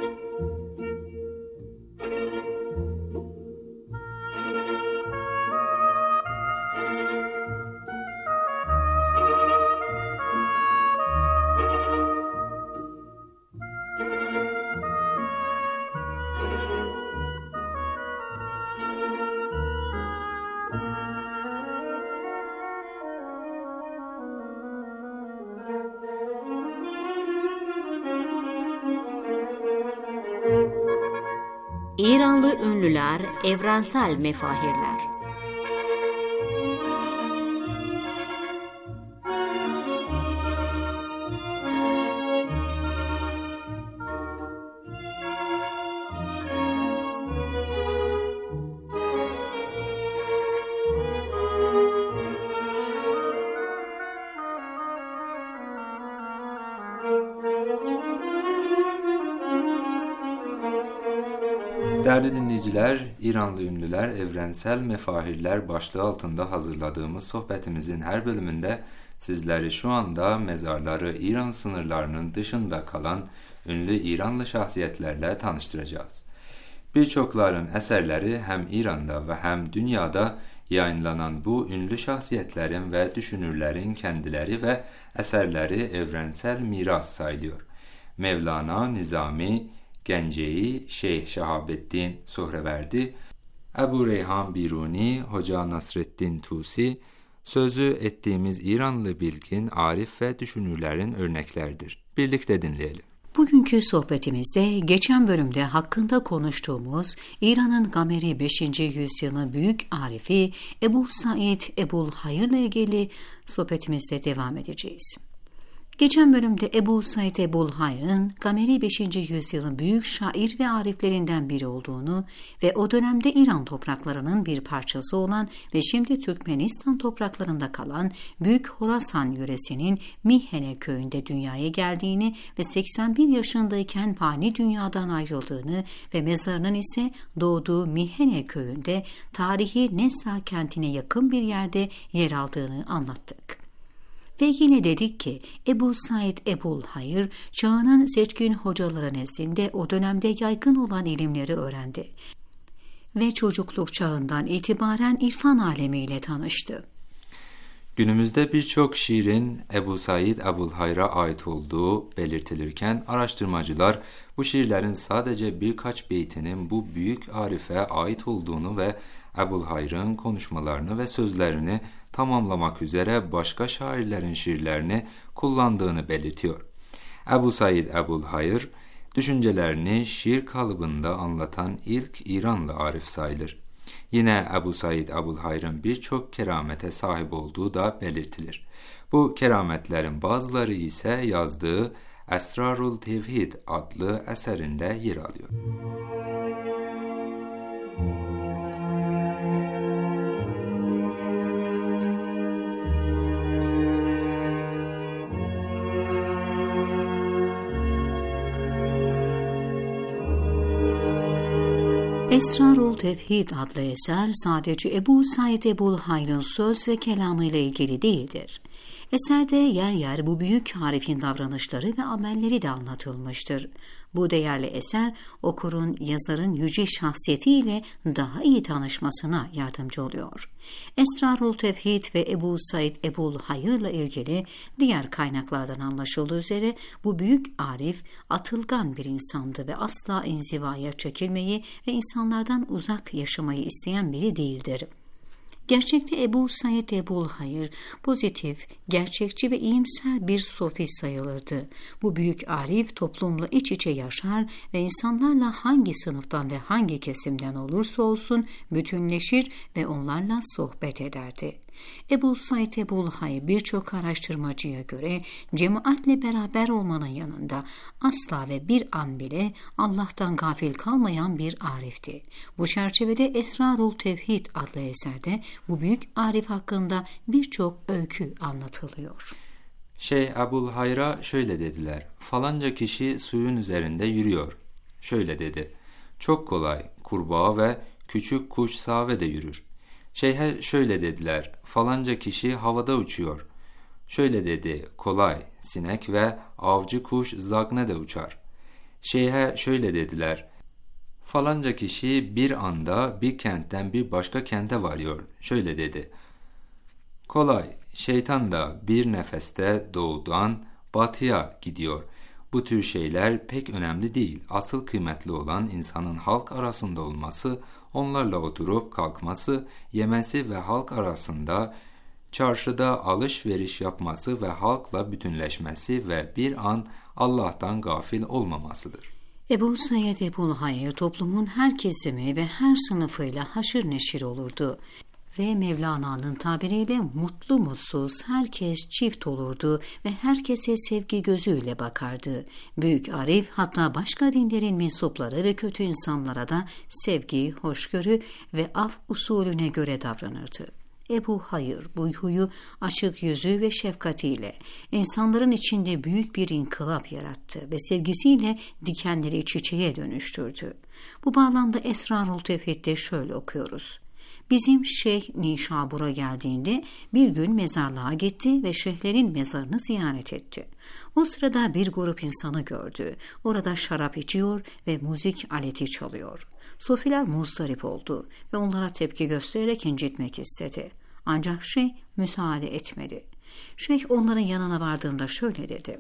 İranlı ünlüler, evrensel mefahirler. Değerli dinleyiciler, İranlı ünlüler, evrensel mefahirler başlığı altında hazırladığımız sohbetimizin her bölümünde sizleri şu anda mezarları İran sınırlarının dışında kalan ünlü İranlı şahsiyetlerle tanıştıracağız. Birçokların eserleri hem İran'da ve hem dünyada yayınlanan bu ünlü şahsiyetlerin ve düşünürlerin kendileri ve eserleri evrensel miras sayılıyor. Mevlana, Nizami, Genceyi, Şeyh Şahabettin Suhreverdi, Ebu Reyhan Biruni, Hoca Nasreddin Tusi, sözü ettiğimiz İranlı bilgin, arif ve düşünürlerin örneklerdir. Birlikte dinleyelim. Bugünkü sohbetimizde geçen bölümde hakkında konuştuğumuz İran'ın Gameri beşinci yüzyılın büyük arifi Ebu Said Ebul Hayr ile ilgili sohbetimizde devam edeceğiz. Geçen bölümde Ebu Said Ebul Hayr'ın Gameri beşinci yüzyılın büyük şair ve ariflerinden biri olduğunu ve o dönemde İran topraklarının bir parçası olan ve şimdi Türkmenistan topraklarında kalan Büyük Horasan yöresinin Mihene köyünde dünyaya geldiğini ve seksen bir yaşındayken fani dünyadan ayrıldığını ve mezarının ise doğduğu Mihene köyünde tarihi Nesa kentine yakın bir yerde yer aldığını anlattık. Ve yine dedik ki Ebu Said Ebul Hayr çağının seçkin hocaları nezdinde o dönemde yaygın olan ilimleri öğrendi ve çocukluk çağından itibaren irfan alemiyle tanıştı. Günümüzde birçok şiirin Ebu Said Ebul Hayr'a ait olduğu belirtilirken araştırmacılar bu şiirlerin sadece birkaç beytinin bu büyük arife ait olduğunu ve Ebul Hayr'ın konuşmalarını ve sözlerini tamamlamak üzere başka şairlerin şiirlerini kullandığını belirtiyor. Ebu Said Ebul Hayr, düşüncelerini şiir kalıbında anlatan ilk İranlı arif sayılır. Yine Ebu Said Ebul Hayr'ın birçok keramete sahip olduğu da belirtilir. Bu kerametlerin bazıları ise yazdığı Esrarul Tevhid adlı eserinde yer alıyor. Esrarul Tevhid adlı eser sadece Ebu Said Ebul Hayr'ın söz ve kelamı ile ilgili değildir. Eserde yer yer bu büyük arifin davranışları ve amelleri de anlatılmıştır. Bu değerli eser okurun yazarın yüce şahsiyetiyle daha iyi tanışmasına yardımcı oluyor. Esrarul Tevhid ve Ebu Said Ebul Hayr'la ilgili diğer kaynaklardan anlaşıldığı üzere bu büyük arif atılgan bir insandı ve asla inzivaya çekilmeyi ve insanlardan uzak yaşamayı isteyen biri değildir. Gerçekte Ebu Said Ebul Hayr pozitif, gerçekçi ve iyimser bir sofi sayılırdı. Bu büyük arif toplumla iç içe yaşar ve insanlarla hangi sınıftan ve hangi kesimden olursa olsun bütünleşir ve onlarla sohbet ederdi. Ebu Said Ebul Hayr birçok araştırmacıya göre cemaatle beraber olmanın yanında asla ve bir an bile Allah'tan gafil kalmayan bir arifti. Bu çerçevede Esrarul Tevhid adlı eserde bu büyük arif hakkında birçok öykü anlatılıyor. Şeyh Ebul Hayr'a şöyle dediler: falanca kişi suyun üzerinde yürüyor. Şöyle dedi: çok kolay, kurbağa ve küçük kuş savede yürür. Şeyh'e şöyle dediler: falanca kişi havada uçuyor. Şöyle dedi: kolay, sinek ve avcı kuş zagne de uçar. Şeyh'e şöyle dediler: falanca kişi bir anda bir kentten bir başka kente varıyor. Şöyle dedi: kolay, şeytan da bir nefeste doğudan batıya gidiyor. Bu tür şeyler pek önemli değil. Asıl kıymetli olan insanın halk arasında olması, onlarla oturup kalkması, yemesi ve halk arasında çarşıda alışveriş yapması ve halkla bütünleşmesi ve bir an Allah'tan gafil olmamasıdır. Ebu Said Ebul Hayr toplumun her kesimi ve her sınıfıyla haşır neşir olurdu. Ve Mevlana'nın tabiriyle mutlu mutsuz herkes çift olurdu ve herkese sevgi gözüyle bakardı. Büyük arif hatta başka dinlerin mensupları ve kötü insanlara da sevgi, hoşgörü ve af usulüne göre davranırdı. Ebu Hayr bu huyu açık yüzü ve şefkatiyle insanların içinde büyük bir inkılap yarattı ve sevgisiyle dikenleri çiçeğe dönüştürdü. Bu bağlamda Esrarul Tevhid'de şöyle okuyoruz: bizim Şeyh Nişabur'a geldiğinde bir gün mezarlığa gitti ve şeyhlerin mezarını ziyaret etti. O sırada bir grup insanı gördü. Orada şarap içiyor ve müzik aleti çalıyor. Sufiler muzdarip oldu ve onlara tepki göstererek incitmek istedi. Ancak şeyh müsaade etmedi. Şeyh onların yanına vardığında şöyle dedi: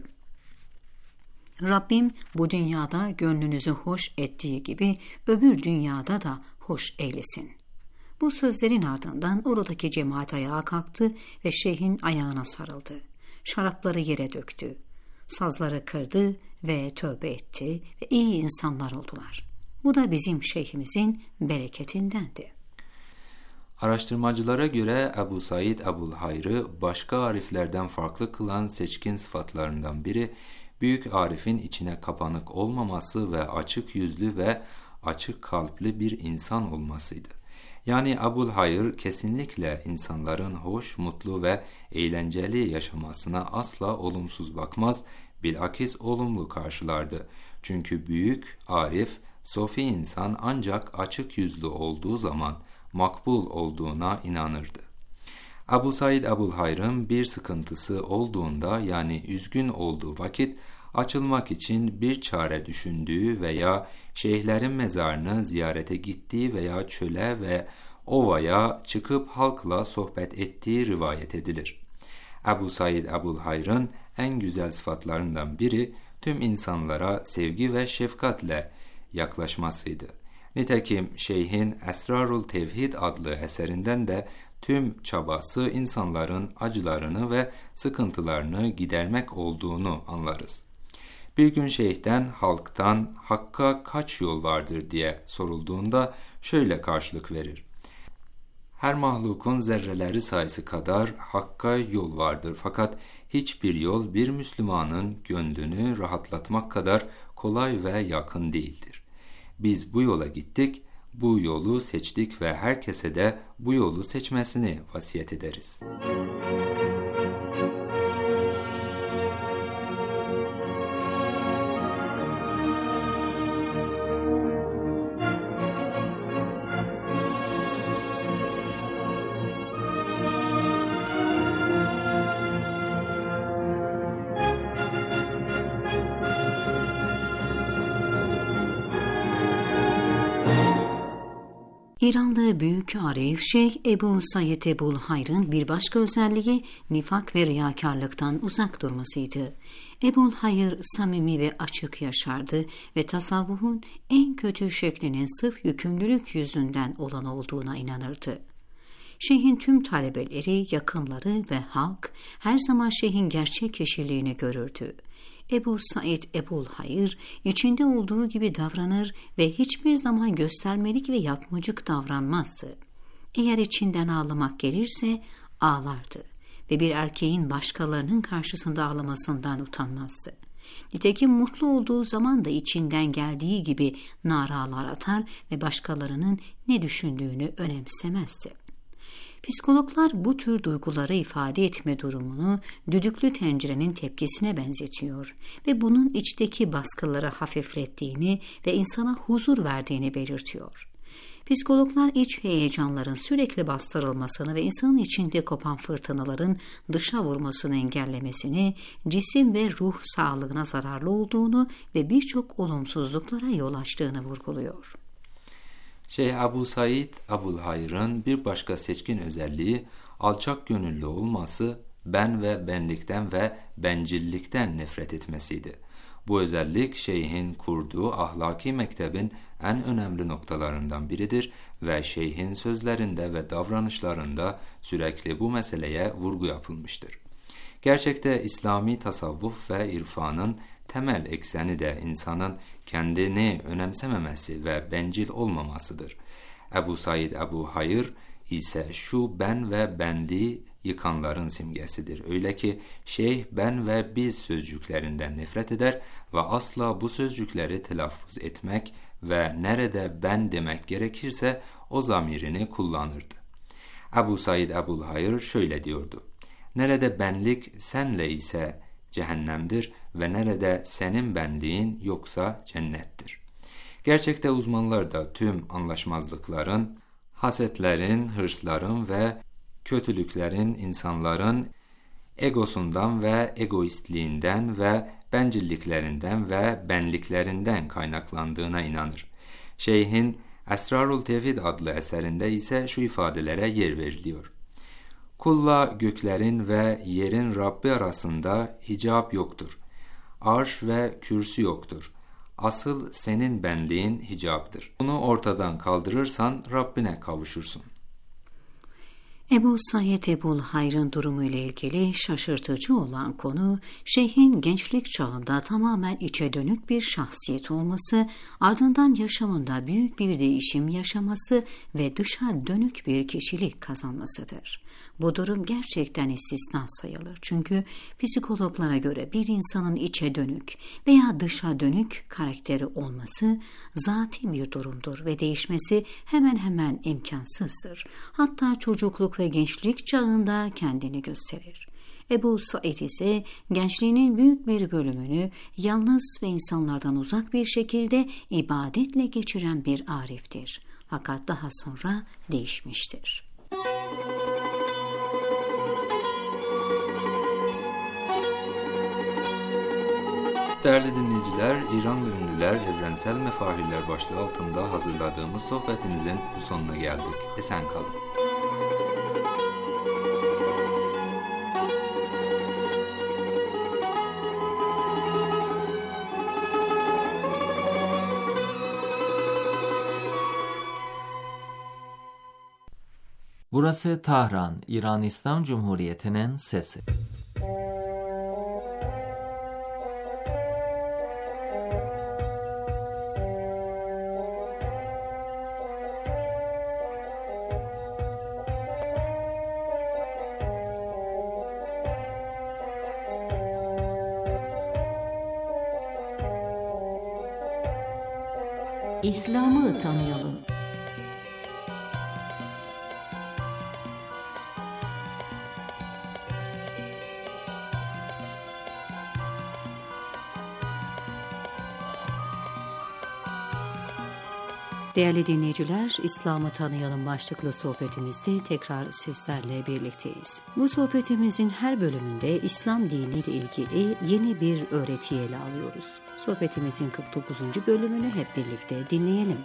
Rabbim bu dünyada gönlünüzü hoş ettiği gibi öbür dünyada da hoş eylesin. Bu sözlerin ardından oradaki cemaat ayağa kalktı ve şeyhin ayağına sarıldı. Şarapları yere döktü. Sazları kırdı ve tövbe etti ve iyi insanlar oldular. Bu da bizim şeyhimizin bereketindendi. Araştırmacılara göre Ebu Said Ebul Hayr'ı başka ariflerden farklı kılan seçkin sıfatlarından biri, büyük arifin içine kapanık olmaması ve açık yüzlü ve açık kalpli bir insan olmasıydı. Yani Ebul Hayr kesinlikle insanların hoş, mutlu ve eğlenceli yaşamasına asla olumsuz bakmaz, bilakis olumlu karşılardı. Çünkü büyük arif, sofi insan ancak açık yüzlü olduğu zaman makbul olduğuna inanırdı. Ebu Said Ebul Hayr'ın bir sıkıntısı olduğunda, yani üzgün olduğu vakit, açılmak için bir çare düşündüğü veya şeyhlerin mezarını ziyarete gittiği veya çöle ve ovaya çıkıp halkla sohbet ettiği rivayet edilir. Ebu Said Ebul Hayr'ın en güzel sıfatlarından biri tüm insanlara sevgi ve şefkatle yaklaşmasıydı. Nitekim şeyhin Esrarul Tevhid adlı eserinden de tüm çabası insanların acılarını ve sıkıntılarını gidermek olduğunu anlarız. Bir gün şeyhten halktan hakka kaç yol vardır diye sorulduğunda şöyle karşılık verir: her mahlukun zerreleri sayısı kadar hakka yol vardır, fakat hiçbir yol bir Müslümanın gönlünü rahatlatmak kadar kolay ve yakın değildir. Biz bu yola gittik, bu yolu seçtik ve herkese de bu yolu seçmesini vasiyet ederiz. İranlı büyük arif Şeyh Ebu Said Ebul Hayr'ın bir başka özelliği nifak ve riyakarlıktan uzak durmasıydı. Ebul Hayr samimi ve açık yaşardı ve tasavvufun en kötü şeklinin sırf yükümlülük yüzünden olan olduğuna inanırdı. Şeyhin tüm talebeleri, yakınları ve halk her zaman şeyhin gerçek kişiliğini görürdü. Ebu Said Ebul Hayr içinde olduğu gibi davranır ve hiçbir zaman göstermelik ve yapmacık davranmazdı. Eğer içinden ağlamak gelirse ağlardı ve bir erkeğin başkalarının karşısında ağlamasından utanmazdı. Nitekim mutlu olduğu zaman da içinden geldiği gibi naralar atar ve başkalarının ne düşündüğünü önemsemezdi. Psikologlar bu tür duyguları ifade etme durumunu düdüklü tencerenin tepkisine benzetiyor ve bunun içteki baskıları hafiflettiğini ve insana huzur verdiğini belirtiyor. Psikologlar iç heyecanların sürekli bastırılmasını ve insanın içinde kopan fırtınaların dışa vurmasını engellemesini, cisim ve ruh sağlığına zararlı olduğunu ve birçok olumsuzluklara yol açtığını vurguluyor. Şeyh Ebu Said Ebu'l-Hayr'ın bir başka seçkin özelliği alçak gönüllü olması, ben ve benlikten ve bencillikten nefret etmesiydi. Bu özellik şeyhin kurduğu ahlaki mektebin en önemli noktalarından biridir ve şeyhin sözlerinde ve davranışlarında sürekli bu meseleye vurgu yapılmıştır. Gerçekte İslami tasavvuf ve irfanın temel ekseni de insanın kendini önemsememesi ve bencil olmamasıdır. Ebu Said Ebu'l-Hayr ise şu ben ve benliği yıkanların simgesidir. Öyle ki şeyh ben ve biz sözcüklerinden nefret eder ve asla bu sözcükleri telaffuz etmek ve nerede ben demek gerekirse o zamirini kullanırdı. Ebu Said Ebu'l-Hayr şöyle diyordu: nerede benlik senle ise cehennemdir ve nerede senin benliğin yoksa cennettir. Gerçekte uzmanlar da tüm anlaşmazlıkların, hasetlerin, hırsların ve kötülüklerin insanların egosundan ve egoistliğinden ve bencilliklerinden ve benliklerinden kaynaklandığına inanır. Şeyhin Esrarul Tevhid adlı eserinde ise şu ifadelere yer veriliyor: kulla göklerin ve yerin Rabbi arasında hicap yoktur. Arş ve kürsü yoktur. Asıl senin benliğin hicaptır. Bunu ortadan kaldırırsan Rabbine kavuşursun. Ebu Said Ebu'l-Hayr'ın durumu ile ilgili şaşırtıcı olan konu, şeyhin gençlik çağında tamamen içe dönük bir şahsiyet olması, ardından yaşamında büyük bir değişim yaşaması ve dışa dönük bir kişilik kazanmasıdır. Bu durum gerçekten istisna sayılır. Çünkü psikologlara göre bir insanın içe dönük veya dışa dönük karakteri olması zati bir durumdur ve değişmesi hemen hemen imkansızdır. Hatta çocukluk ve gençlik çağında kendini gösterir. Ebu Said ise gençliğinin büyük bir bölümünü yalnız ve insanlardan uzak bir şekilde ibadetle geçiren bir ariftir. Fakat daha sonra değişmiştir. Değerli dinleyiciler, İranlı ünlüler evrensel mefahirler başlığı altında hazırladığımız sohbetimizin sonuna geldik. Esen kalın. Burası Tahran, İran İslam Cumhuriyeti'nin sesi. İslam'ı tanıyalım. Değerli dinleyiciler, İslam'ı tanıyalım başlıklı sohbetimizde tekrar sizlerle birlikteyiz. Bu sohbetimizin her bölümünde İslam dini ile ilgili yeni bir öğretiyi ele alıyoruz. Sohbetimizin kırk dokuzuncu bölümünü hep birlikte dinleyelim.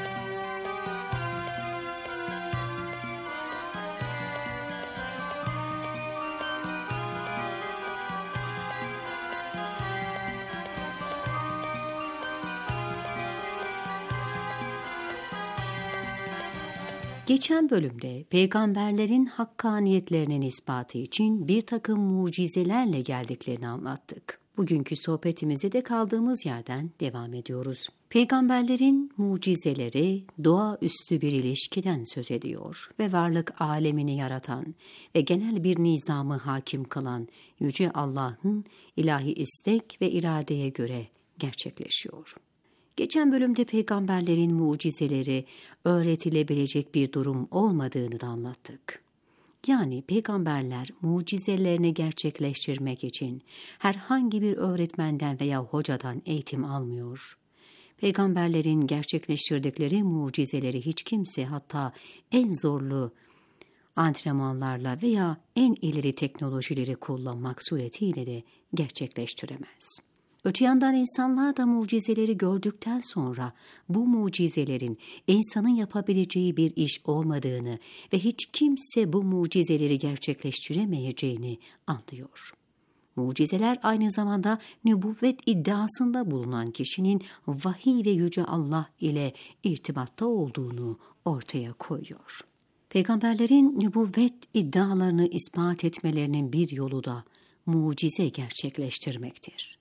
Geçen bölümde peygamberlerin hakkaniyetlerinin ispatı için bir takım mucizelerle geldiklerini anlattık. Bugünkü sohbetimizi de kaldığımız yerden devam ediyoruz. Peygamberlerin mucizeleri doğaüstü bir ilişkiden söz ediyor ve varlık alemini yaratan ve genel bir nizamı hakim kılan Yüce Allah'ın ilahi istek ve iradeye göre gerçekleşiyor. Geçen bölümde peygamberlerin mucizeleri öğretilebilecek bir durum olmadığını da anlattık. Yani peygamberler mucizelerini gerçekleştirmek için herhangi bir öğretmenden veya hocadan eğitim almıyor. Peygamberlerin gerçekleştirdikleri mucizeleri hiç kimse, hatta en zorlu antrenmanlarla veya en ileri teknolojileri kullanmak suretiyle de gerçekleştiremez. Öte yandan insanlar da mucizeleri gördükten sonra bu mucizelerin insanın yapabileceği bir iş olmadığını ve hiç kimse bu mucizeleri gerçekleştiremeyeceğini anlıyor. Mucizeler aynı zamanda nübüvvet iddiasında bulunan kişinin vahiy ve Yüce Allah ile irtibatta olduğunu ortaya koyuyor. Peygamberlerin nübüvvet iddialarını ispat etmelerinin bir yolu da mucize gerçekleştirmektir.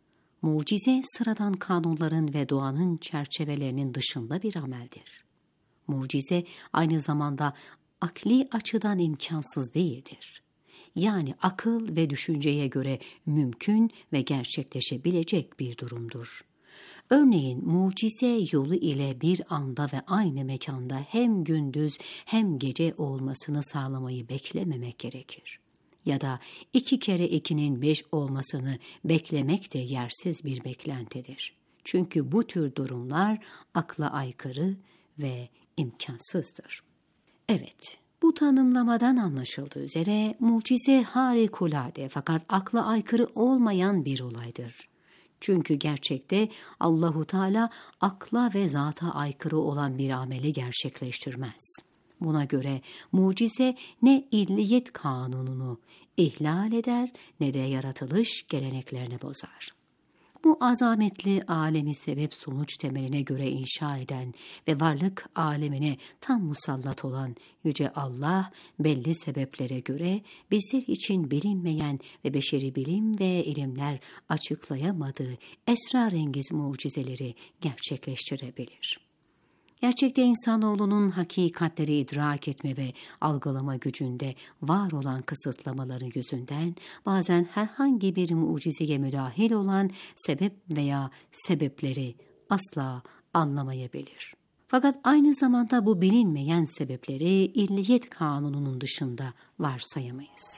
Mucize, sıradan kanunların ve doğanın çerçevelerinin dışında bir ameldir. Mucize, aynı zamanda akli açıdan imkansız değildir. Yani akıl ve düşünceye göre mümkün ve gerçekleşebilecek bir durumdur. Örneğin mucize yolu ile bir anda ve aynı mekanda hem gündüz hem gece olmasını sağlamayı beklememek gerekir. Ya da iki kere ikinin beş olmasını beklemek de yersiz bir beklentidir. Çünkü bu tür durumlar akla aykırı ve imkansızdır. Evet, bu tanımlamadan anlaşıldığı üzere mucize harikulade fakat akla aykırı olmayan bir olaydır. Çünkü gerçekte Allahu Teala akla ve zata aykırı olan bir ameli gerçekleştirmez. Buna göre mucize ne illiyet kanununu ihlal eder ne de yaratılış geleneklerini bozar. Bu azametli alemi sebep sonuç temeline göre inşa eden ve varlık alemine tam musallat olan Yüce Allah belli sebeplere göre bizler için bilinmeyen ve beşeri bilim ve ilimler açıklayamadığı esrarengiz mucizeleri gerçekleştirebilir. Gerçekte insanoğlunun hakikatleri idrak etme ve algılama gücünde var olan kısıtlamaların yüzünden bazen herhangi bir mucizeye müdahil olan sebep veya sebepleri asla anlamayabilir. Fakat aynı zamanda bu bilinmeyen sebepleri illiyet kanununun dışında varsayamayız.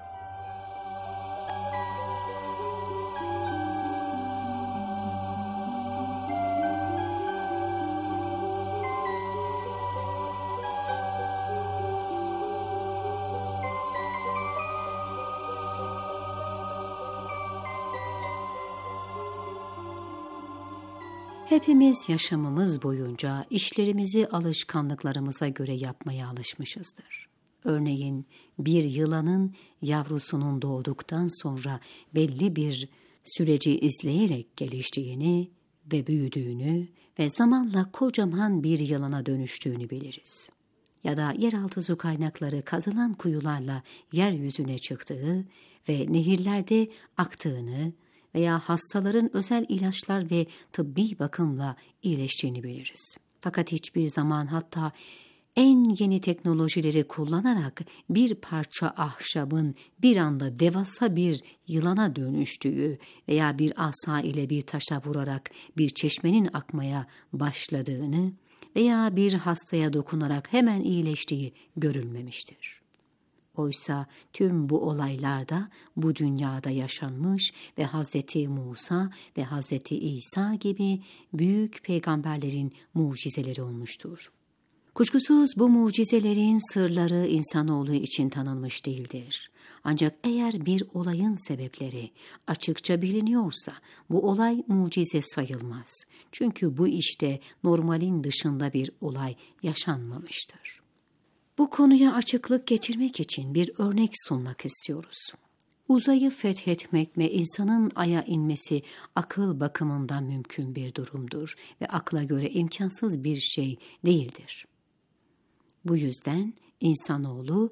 Hepimiz yaşamımız boyunca işlerimizi alışkanlıklarımıza göre yapmaya alışmışızdır. Örneğin bir yılanın yavrusunun doğduktan sonra belli bir süreci izleyerek geliştiğini ve büyüdüğünü ve zamanla kocaman bir yılana dönüştüğünü biliriz. Ya da yeraltı su kaynakları kazılan kuyularla yeryüzüne çıktığı ve nehirlerde aktığını veya hastaların özel ilaçlar ve tıbbi bakımla iyileştiğini biliriz. Fakat hiçbir zaman, hatta en yeni teknolojileri kullanarak bir parça ahşabın bir anda devasa bir yılana dönüştüğü veya bir asa ile bir taşa vurarak bir çeşmenin akmaya başladığını veya bir hastaya dokunarak hemen iyileştiği görülmemiştir. Oysa tüm bu olaylarda bu dünyada yaşanmış ve Hazreti Musa ve Hazreti İsa gibi büyük peygamberlerin mucizeleri olmuştur. Kuşkusuz bu mucizelerin sırları insanoğlu için tanınmış değildir. Ancak eğer bir olayın sebepleri açıkça biliniyorsa bu olay mucize sayılmaz. Çünkü bu işte normalin dışında bir olay yaşanmamıştır. Bu konuya açıklık getirmek için bir örnek sunmak istiyoruz. Uzayı fethetmek ve insanın aya inmesi akıl bakımından mümkün bir durumdur ve akla göre imkansız bir şey değildir. Bu yüzden insanoğlu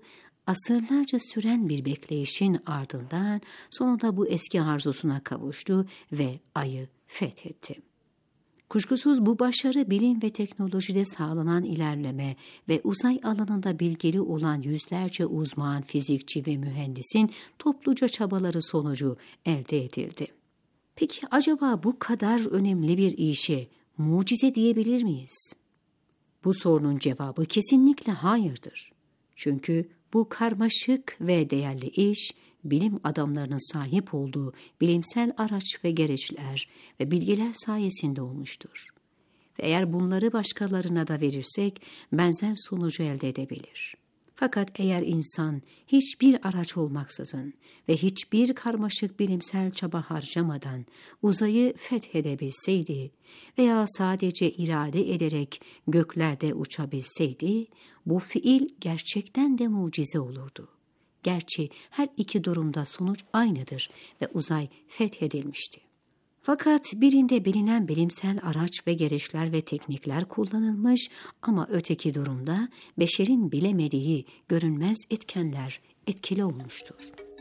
asırlarca süren bir bekleyişin ardından sonunda bu eski arzusuna kavuştu ve ayı fethetti. Kuşkusuz bu başarı bilim ve teknolojide sağlanan ilerleme ve uzay alanında bilgili olan yüzlerce uzman, fizikçi ve mühendisin topluca çabaları sonucu elde edildi. Peki acaba bu kadar önemli bir işe mucize diyebilir miyiz? Bu sorunun cevabı kesinlikle hayırdır. Çünkü bu karmaşık ve değerli iş, bilim adamlarının sahip olduğu bilimsel araç ve gereçler ve bilgiler sayesinde olmuştur. Ve eğer bunları başkalarına da verirsek benzer sonucu elde edebilir. Fakat eğer insan hiçbir araç olmaksızın ve hiçbir karmaşık bilimsel çaba harcamadan uzayı fethedebilseydi veya sadece irade ederek göklerde uçabilseydi, bu fiil gerçekten de mucize olurdu. Gerçi her iki durumda sonuç aynıdır ve uzay fethedilmişti. Fakat birinde bilinen bilimsel araç ve gereçler ve teknikler kullanılmış ama öteki durumda beşerin bilemediği görünmez etkenler etkili olmuştur.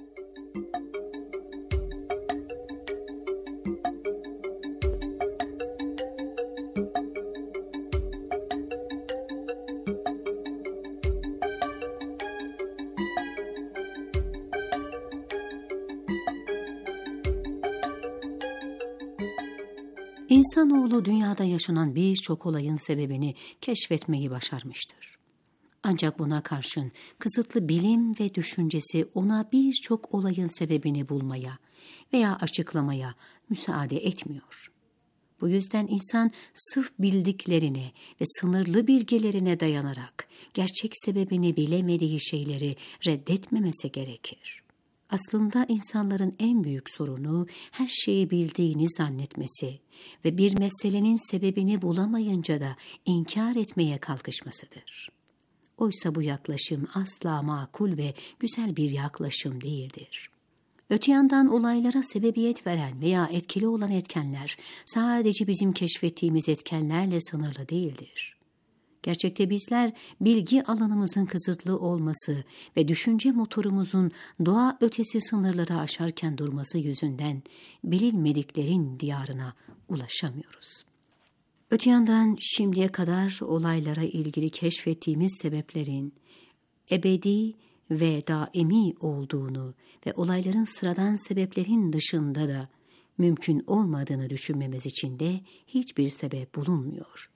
İnsanoğlu dünyada yaşanan birçok olayın sebebini keşfetmeyi başarmıştır. Ancak buna karşın kısıtlı bilim ve düşüncesi ona birçok olayın sebebini bulmaya veya açıklamaya müsaade etmiyor. Bu yüzden insan sırf bildiklerine ve sınırlı bilgilerine dayanarak gerçek sebebini bilemediği şeyleri reddetmemesi gerekir. Aslında insanların en büyük sorunu her şeyi bildiğini zannetmesi ve bir meselenin sebebini bulamayınca da inkar etmeye kalkışmasıdır. Oysa bu yaklaşım asla makul ve güzel bir yaklaşım değildir. Öte yandan olaylara sebebiyet veren veya etkili olan etkenler sadece bizim keşfettiğimiz etkenlerle sınırlı değildir. Gerçekte bizler bilgi alanımızın kısıtlı olması ve düşünce motorumuzun doğa ötesi sınırları aşarken durması yüzünden bilinmediklerin diyarına ulaşamıyoruz. Öte yandan şimdiye kadar olaylara ilgili keşfettiğimiz sebeplerin ebedi ve daimi olduğunu ve olayların sıradan sebeplerin dışında da mümkün olmadığını düşünmemiz için de hiçbir sebep bulunmuyor.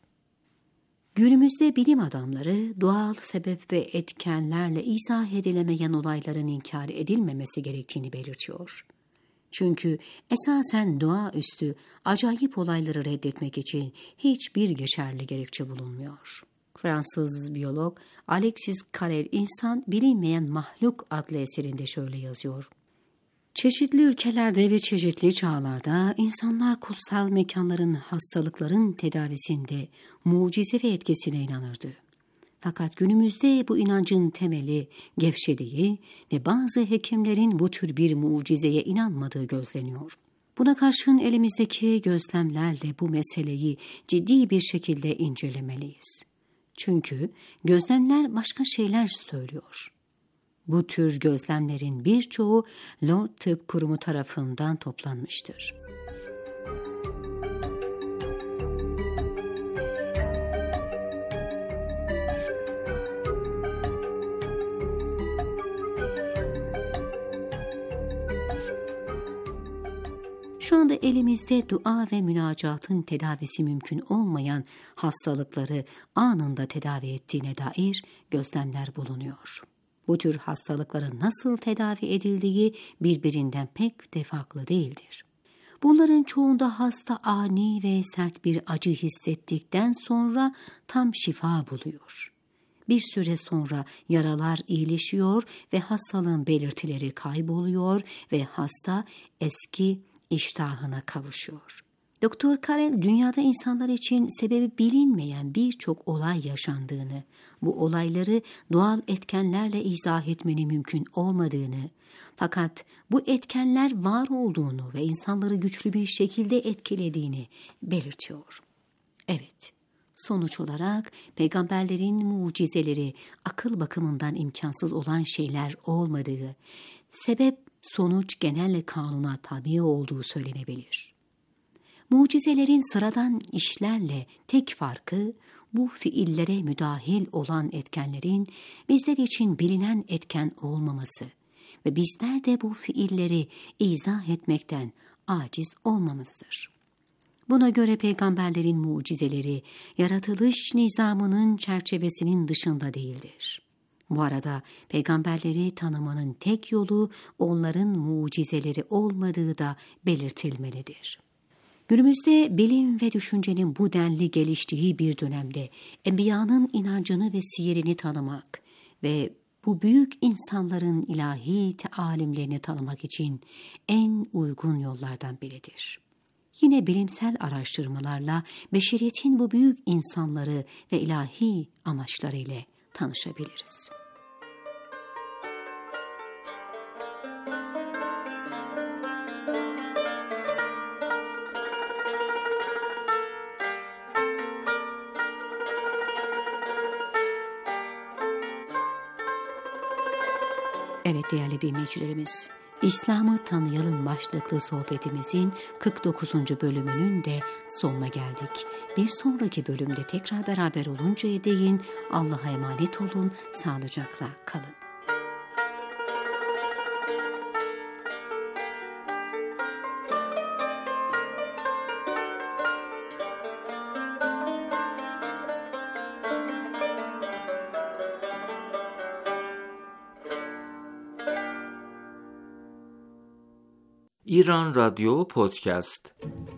Günümüzde bilim adamları doğal sebep ve etkenlerle izah edilemeyen olayların inkar edilmemesi gerektiğini belirtiyor. Çünkü esasen doğaüstü acayip olayları reddetmek için hiçbir geçerli gerekçe bulunmuyor. Fransız biyolog Alexis Carrel İnsan Bilinmeyen Mahluk adlı eserinde şöyle yazıyor. Çeşitli ülkelerde ve çeşitli çağlarda insanlar kutsal mekanların, hastalıkların tedavisinde mucize ve etkisine inanırdı. Fakat günümüzde bu inancın temeli gevşediği ve bazı hekimlerin bu tür bir mucizeye inanmadığı gözleniyor. Buna karşın elimizdeki gözlemlerle bu meseleyi ciddi bir şekilde incelemeliyiz. Çünkü gözlemler başka şeyler söylüyor. Bu tür gözlemlerin birçoğu Lord Tıp Kurumu tarafından toplanmıştır. Şu anda elimizde dua ve münacatın tedavisi mümkün olmayan hastalıkları anında tedavi ettiğine dair gözlemler bulunuyor. Bu tür hastalıkların nasıl tedavi edildiği birbirinden pek de farklı değildir. Bunların çoğunda hasta ani ve sert bir acı hissettikten sonra tam şifa buluyor. Bir süre sonra yaralar iyileşiyor ve hastalığın belirtileri kayboluyor ve hasta eski iştahına kavuşuyor. Doktor Carrel dünyada insanlar için sebebi bilinmeyen birçok olay yaşandığını, bu olayları doğal etkenlerle izah etmenin mümkün olmadığını, fakat bu etkenler var olduğunu ve insanları güçlü bir şekilde etkilediğini belirtiyor. Evet, Sonuç olarak peygamberlerin mucizeleri akıl bakımından imkansız olan şeyler olmadığı, sebep sonuç genel kanuna tabi olduğu söylenebilir. Mucizelerin sıradan işlerle tek farkı, bu fiillere müdahil olan etkenlerin bizler için bilinen etken olmaması ve bizler de bu fiilleri izah etmekten aciz olmamızdır. Buna göre peygamberlerin mucizeleri yaratılış nizamının çerçevesinin dışında değildir. Bu arada peygamberleri tanımanın tek yolu onların mucizeleri olmadığı da belirtilmelidir. Günümüzde bilim ve düşüncenin bu denli geliştiği bir dönemde Enbiya'nın inancını ve siyerini tanımak ve bu büyük insanların ilahi tealimlerini tanımak için en uygun yollardan biridir. Yine bilimsel araştırmalarla beşeriyetin bu büyük insanları ve ilahi amaçları ile tanışabiliriz. Evet değerli dinleyicilerimiz, İslam'ı tanıyalım başlıklı sohbetimizin kırk dokuzuncu bölümünün de sonuna geldik. Bir sonraki bölümde tekrar beraber oluncaya değin Allah'a emanet olun, sağlıcakla kalın. İran Radyo Podcast.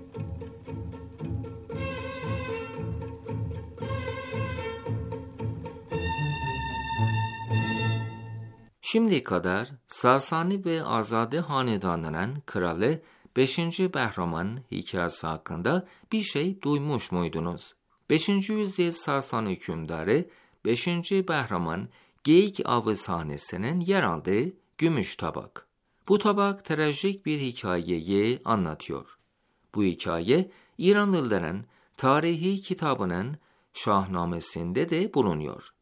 Şimdiye kadar Sasani ve Azade hanedanının kralı beşinci Behram'ın hikayesi hakkında bir şey duymuş muydunuz? beşinci yüzyıl Sasani hükümdarı beşinci Behram'ın geyik avı sahnesinin yer aldığı gümüş tabak. Bu tabak trajik bir hikayeyi anlatıyor. Bu hikaye İranlıların tarihi kitabının Şahnamesinde de bulunuyor.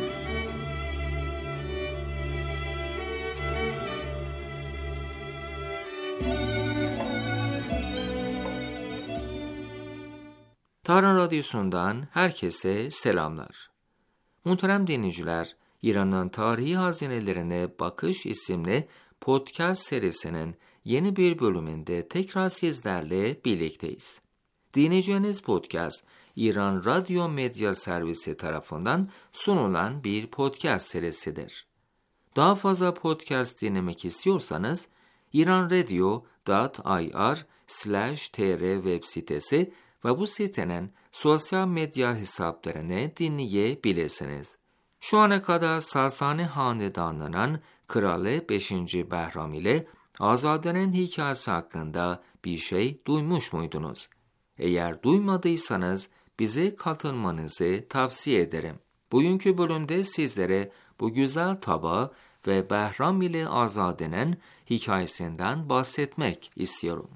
Tahran Radyosu'ndan herkese selamlar. Muhterem dinleyiciler, İran'ın tarihi hazinelerine bakış isimli podcast serisinin yeni bir bölümünde tekrar sizlerle birlikteyiz. Dinleyeceğiniz podcast, İran Radyo Medya Servisi tarafından sunulan bir podcast serisidir. Daha fazla podcast dinlemek istiyorsanız, iranradio nokta i r slash t r web sitesi ve bu sitenin sosyal medya hesaplarını dinleyebilirsiniz. Şu ana kadar Sasani hanedanının kralı beşinci Behram ile Azade'nin hikayesi hakkında bir şey duymuş muydunuz? Eğer duymadıysanız bize katılmanızı tavsiye ederim. Bugünkü bölümde sizlere bu güzel tabağı ve Behram ile Azade'nin hikayesinden bahsetmek istiyorum.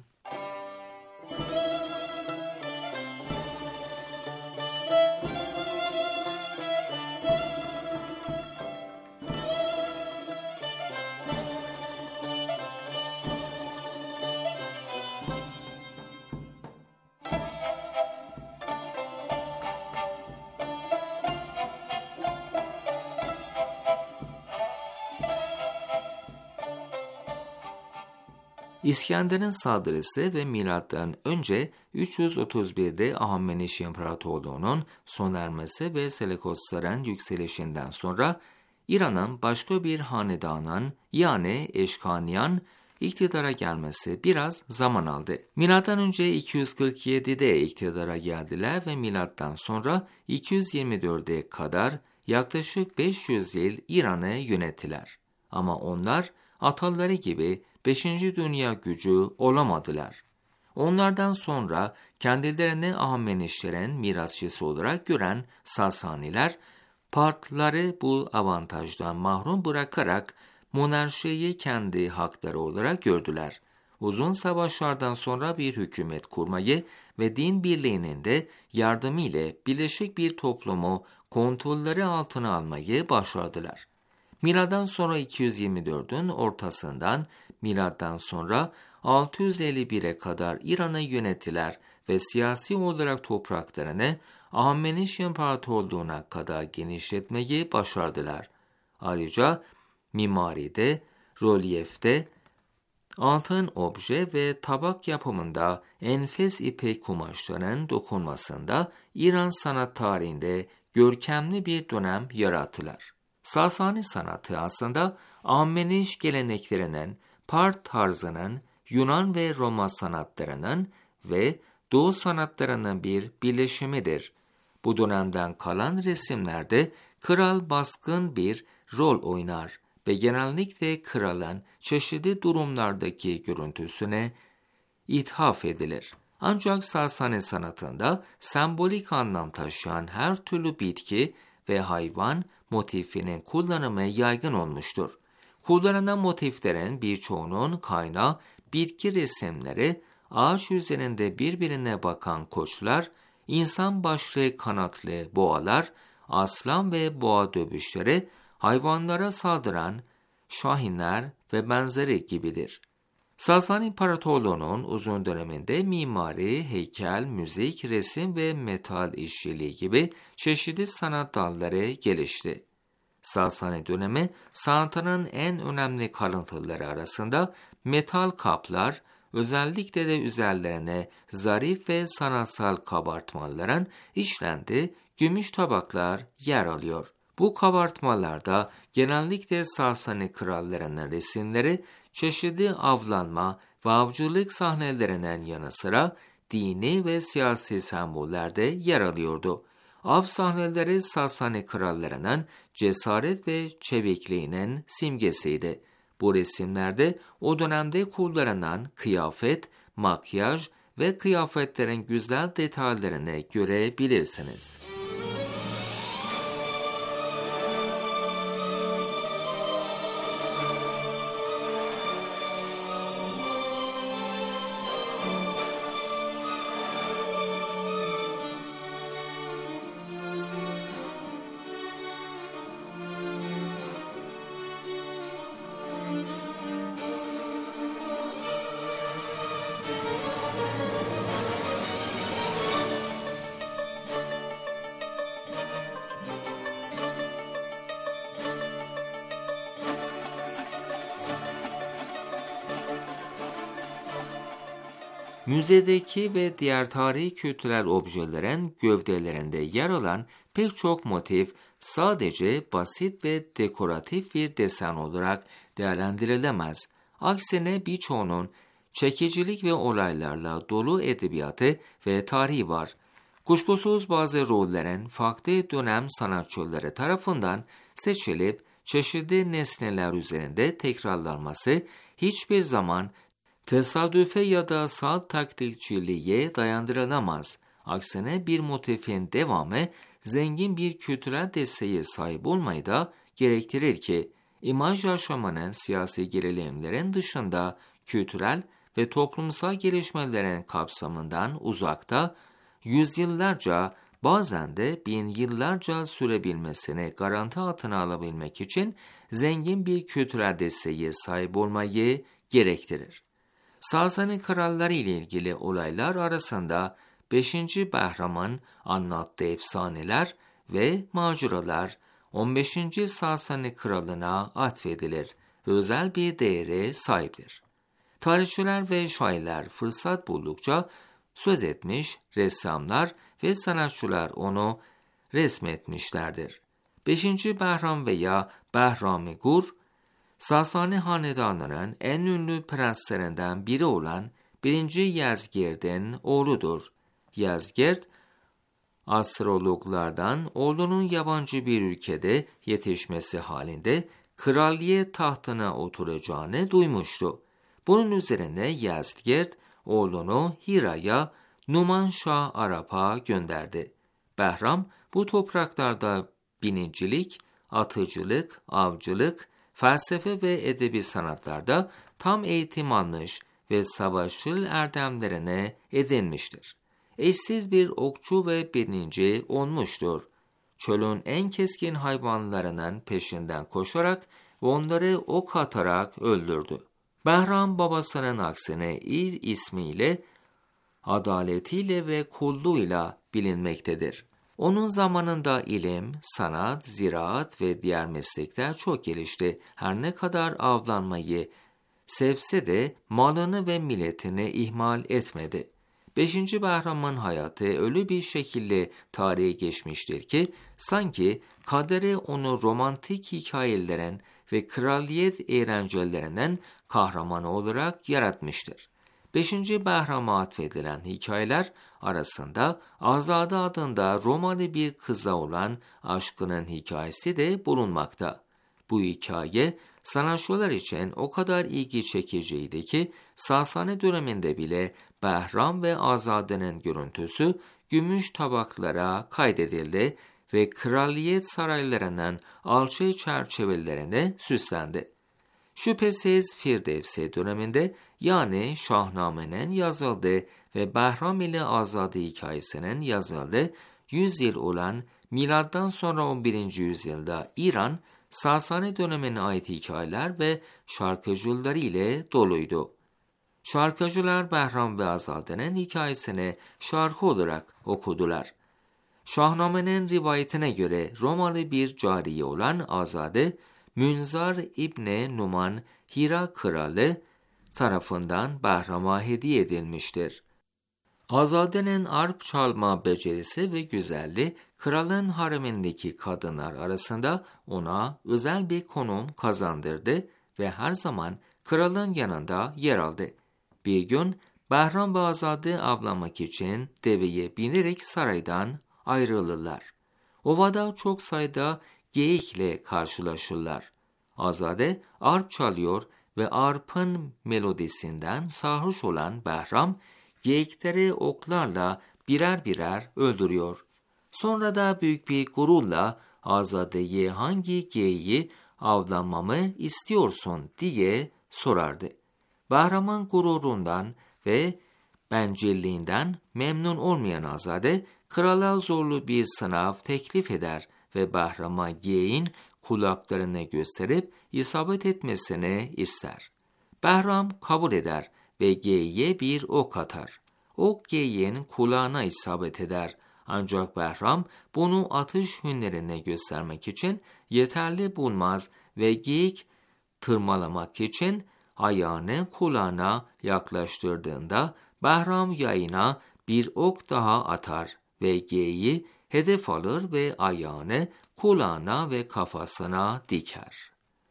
İskender'in saldırısı ve milattan önce üç yüz otuz birde Ahemeniş İmparatorluğu'nun sona ermesi ve Seleukosların yükselişinden sonra İran'ın başka bir hanedanın yani Eşkaniyan iktidara gelmesi biraz zaman aldı. Milattan önce iki yüz kırk yedide iktidara geldiler ve milattan sonra iki yüz yirmi dörde kadar yaklaşık beş yüz yıl İran'ı yönettiler. Ama onlar ataları gibi beşinci dünya gücü olamadılar. Onlardan sonra kendilerini Ahamenişlerin mirasçısı olarak gören Sasaniler, Partlıları bu avantajdan mahrum bırakarak monarşiyi kendi hakları olarak gördüler. uzun savaşlardan sonra bir hükümet kurmayı ve din birliğinin de yardımı ile birleşik bir toplumu kontrolleri altına almayı başardılar. Milattan sonra iki yüz yirmi dördün ortasından milattan sonra altı yüz elli bire kadar İran'ı yönettiler ve siyasi olarak topraklarını Ahemeniş İmparatorluğu'na kadar genişletmeyi başardılar. Ayrıca mimaride, rölyefte, altın obje ve tabak yapımında enfes ipek kumaşların dokunmasında İran sanat tarihinde görkemli bir dönem yarattılar. Sasani sanatı aslında Ahemeniş geleneklerinin, Part tarzının, Yunan ve Roma sanatlarının ve Doğu sanatlarının bir birleşimidir. Bu dönemden kalan resimlerde kral baskın bir rol oynar ve genellikle kralın çeşitli durumlardaki görüntüsüne ithaf edilir. Ancak Sasani sanatında sembolik anlam taşıyan her türlü bitki ve hayvan motifinin kullanımı yaygın olmuştur. Kullanılan motiflerin birçoğunun kaynağı bitki resimleri, ağaç üzerinde birbirine bakan koçlar, insan başlı kanatlı boğalar, aslan ve boğa dövüşleri, hayvanlara saldıran şahinler ve benzeri gibidir. Sasani İmparatorluğu'nun uzun döneminde mimari, heykel, müzik, resim ve metal işçiliği gibi çeşitli sanat dalları gelişti. Sasani dönemi sanatının en önemli kalıntıları arasında metal kaplar, özellikle de üzerlerine zarif ve sanatsal kabartmaların işlendiği gümüş tabaklar yer alıyor. Bu kabartmalarda genellikle Sasani krallarının resimleri çeşitli avlanma ve avcılık sahnelerinin yanı sıra dini ve siyasi semboller de yer alıyordu. Av sahneleri Sasani krallarının cesaret ve çevikliğinin simgesiydi. Bu resimlerde o dönemde kullanılan kıyafet, makyaj ve kıyafetlerin güzel detaylarını görebilirsiniz. Müzedeki ve diğer tarihi kültürel objelerin gövdelerinde yer alan pek çok motif sadece basit ve dekoratif bir desen olarak değerlendirilemez. Aksine birçoğunun çekicilik ve olaylarla dolu edebiyatı ve tarihi var. Kuşkusuz bazı rollerin farklı dönem sanatçıları tarafından seçilip çeşitli nesneler üzerinde tekrarlanması hiçbir zaman tesadüfe ya da salt taktikçiliğe dayandırılamaz. Aksine bir motifin devamı zengin bir kültürel desteğe sahip olmayı da gerektirir ki, imaj yaşamının siyasi gerilimlerin dışında kültürel ve toplumsal gelişmelerin kapsamından uzakta, yüzyıllarca bazen de bin yıllarca sürebilmesini garanti altına alabilmek için zengin bir kültürel desteğe sahip olmayı gerektirir. Sasani kralları ile ilgili olaylar arasında beşinci Behram'ın anlattığı efsaneler ve maceralar on beşinci Sasani kralına atfedilir ve özel bir değere sahiptir. Tarihçiler ve şairler fırsat buldukça söz etmiş, ressamlar ve sanatçılar onu resmetmişlerdir. beşinci Behram veya Behram-ı Gur, Sasani hanedanının en ünlü prenslerinden biri olan birinci Yezgird'in oğludur. Yezgird, astrologlardan oğlunun yabancı bir ülkede yetişmesi halinde kraliyet tahtına oturacağını duymuştu. Bunun üzerine Yezgird, oğlunu Hira'ya Numanşah Arap'a gönderdi. Behram, bu topraklarda binicilik, atıcılık, avcılık, felsefe ve edebi sanatlarda tam eğitim almış ve savaşçıl erdemlerine edinmiştir. Eşsiz bir okçu ve birinci olmuştur. Çölün en keskin hayvanlarının peşinden koşarak ve onları ok atarak öldürdü. Behram babasının aksine İz ismiyle, adaletiyle ve kulluğuyla bilinmektedir. Onun zamanında ilim, sanat, ziraat ve diğer meslekler çok gelişti. Her ne kadar avlanmayı sevse de malını ve milletini ihmal etmedi. Beşinci Behram'ın hayatı öyle bir şekilde tarihe geçmiştir ki, sanki kaderi onu romantik hikayelerin ve kraliyet eğlencelerinden kahraman olarak yaratmıştır. Beşinci Behram'a atfedilen hikayeler arasında Azade adında Romalı bir kıza olan aşkının hikayesi de bulunmakta. Bu hikaye sanatçılar için o kadar ilgi çekiciydi ki Sasani döneminde bile Behram ve Azade'nin görüntüsü gümüş tabaklara kaydedildi ve kraliyet saraylarının alçı çerçevelerine süslendi. Şüphesiz Firdevsi döneminde, yani Şahnamene'nin yazıldığı ve Behram ile Azade hikayesinin yazıldığı yüz yıl olan milattan sonra on birinci yüzyılda İran, Sasani dönemine ait hikayeler ve şarkıcıları ile doluydu. Şarkıcılar Behram ve Azade'nin hikayesini şarkı olarak okudular. Şahnamene'nin rivayetine göre Romalı bir cariye olan Azade, Münzar İbni Numan Hira kralı tarafından Behram'a hediye edilmiştir. Azade'nin arp çalma becerisi ve güzelliği kralın haremindeki kadınlar arasında ona özel bir konum kazandırdı ve her zaman kralın yanında yer aldı. Bir gün Behram ve Azade avlanmak için deveye binerek saraydan ayrılırlar. Ovada çok sayıda geyikle karşılaşırlar. Azade arp çalıyor ve arpın melodisinden sarhoş olan Behram, geyikleri oklarla birer birer öldürüyor. Sonra da büyük bir gururla Azade'ye hangi geyiği avlanmamı istiyorsun diye sorardı. Behram'ın gururundan ve bencilliğinden memnun olmayan Azade, krala zorlu bir sınav teklif eder ve Behram'a geyiğin kulaklarını gösterip isabet etmesini ister. Behram kabul eder ve geyiğe bir ok atar. Ok geyiğin kulağına isabet eder. Ancak Behram bunu atış hünerine göstermek için yeterli bulmaz ve geyik tırmalamak için ayağını kulağına yaklaştırdığında Behram yayına bir ok daha atar ve geyiği hedef alır ve ayağını kulağına ve kafasına diker.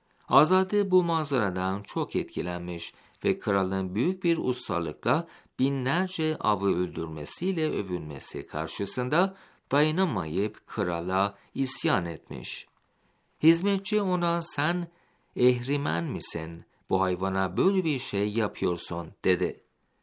Azade bu manzaradan çok etkilenmiş ve kralın büyük bir ustalıkla binlerce avı öldürmesiyle övünmesi karşısında dayanamayıp krala isyan etmiş. Hizmetçi ona "Sen ehrimen misin? Bu hayvana böyle bir şey yapıyorsun," dedi.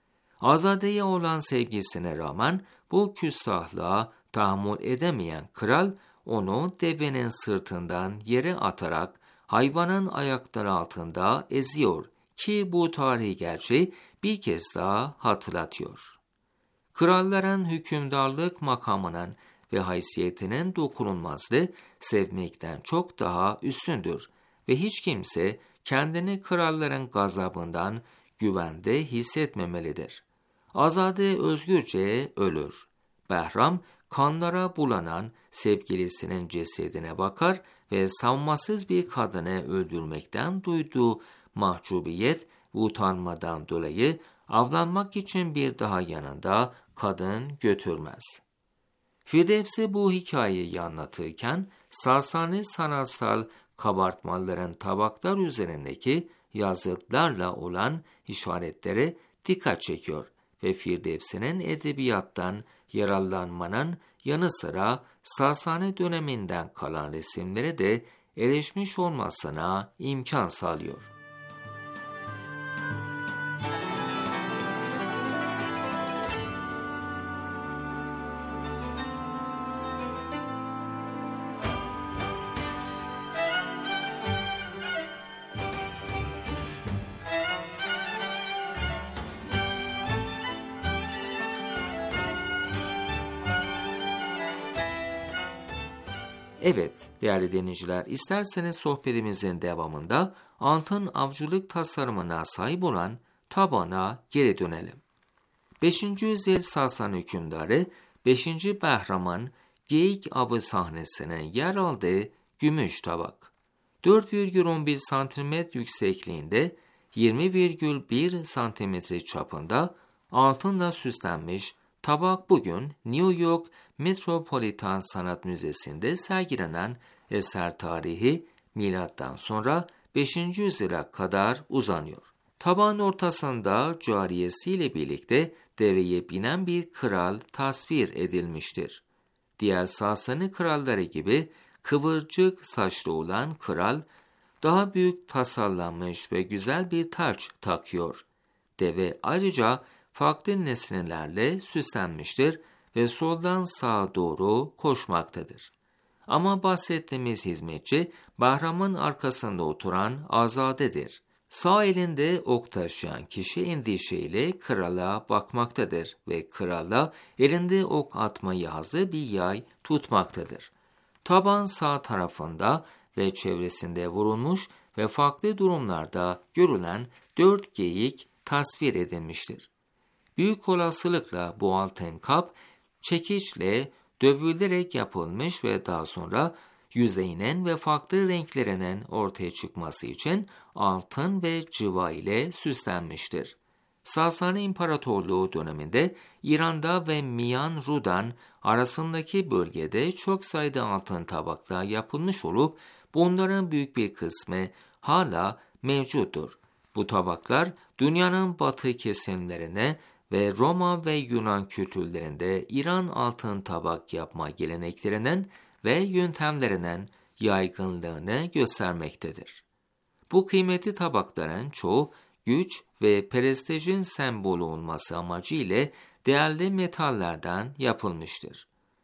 Azade'ye olan sevgisine rağmen bu küstahlığa tahammül edemeyen kral onu devenin sırtından yere atarak hayvanın ayakları altında eziyor ki bu tarihi gerçeği bir kez daha hatırlatıyor. Kralların hükümdarlık makamının ve haysiyetinin dokunulmazlığı sevmekten çok daha üstündür ve hiç kimse kendini kralların gazabından güvende hissetmemelidir. Azade özgürce ölür. Behram kanlara bulanan sevgilisinin cesedine bakar ve savunmasız bir kadını öldürmekten duyduğu mahcubiyet ve utanmadan dolayı avlanmak için bir daha yanında kadın götürmez. Firdevsi bu hikayeyi anlatırken Sasani sanatsal kabartmaların tabaklar üzerindeki yazıtlarla olan işaretlere dikkat çekiyor ve Firdevsi'nin edebiyattan yararlanmanın yanı sıra Sasani döneminden kalan resimlere de erişmiş olmasına imkan sağlıyor. Evet değerli dinleyiciler, isterseniz sohbetimizin devamında altın avcılık tasarımına sahip olan tabana geri dönelim. beşinci yüzyıl Sasani hükümdarı beşinci Behram'ın geyik avı sahnesine yer aldığı gümüş tabak. dört virgül on bir santimetre yüksekliğinde, yirmi virgül bir santimetre çapında altınla süslenmiş tabak bugün New York Metropolitan Sanat Müzesi'nde sergilenen eser tarihi milattan sonra beşinci yüzyıla kadar uzanıyor. Tabağın ortasında cariyesiyle birlikte deveye binen bir kral tasvir edilmiştir. Diğer Sasani kralları gibi kıvırcık saçlı olan kral, daha büyük tasarlanmış ve güzel bir taç takıyor. Deve ayrıca farklı nesnelerle süslenmiştir ve soldan sağa doğru koşmaktadır. Ama bahsettiğimiz hizmetçi, Bahram'ın arkasında oturan azadedir. Sağ elinde ok taşıyan kişi endişeyle krala bakmaktadır ve krala elinde ok atmayı hazır bir yay tutmaktadır. Taban sağ tarafında ve çevresinde vurulmuş ve farklı durumlarda görülen dört geyik tasvir edilmiştir. Büyük olasılıkla bu altın kap çekiçle dövülerek yapılmış ve daha sonra yüzeyinin ve farklı renklerinin ortaya çıkması için altın ve cıva ile süslenmiştir. Sasani İmparatorluğu döneminde İran'da ve Miyan Rudan arasındaki bölgede çok sayıda altın tabaklar yapılmış olup bunların büyük bir kısmı hala mevcuttur. Bu tabaklar dünyanın batı kesimlerine ve Roma ve Yunan kültürlerinde İran altın tabak yapma geleneklerinin ve yöntemlerinin yaygınlığını göstermektedir. Bu kıymetli tabakların çoğu güç ve prestijin sembolü olması amacıyla değerli metallerden yapılmıştır.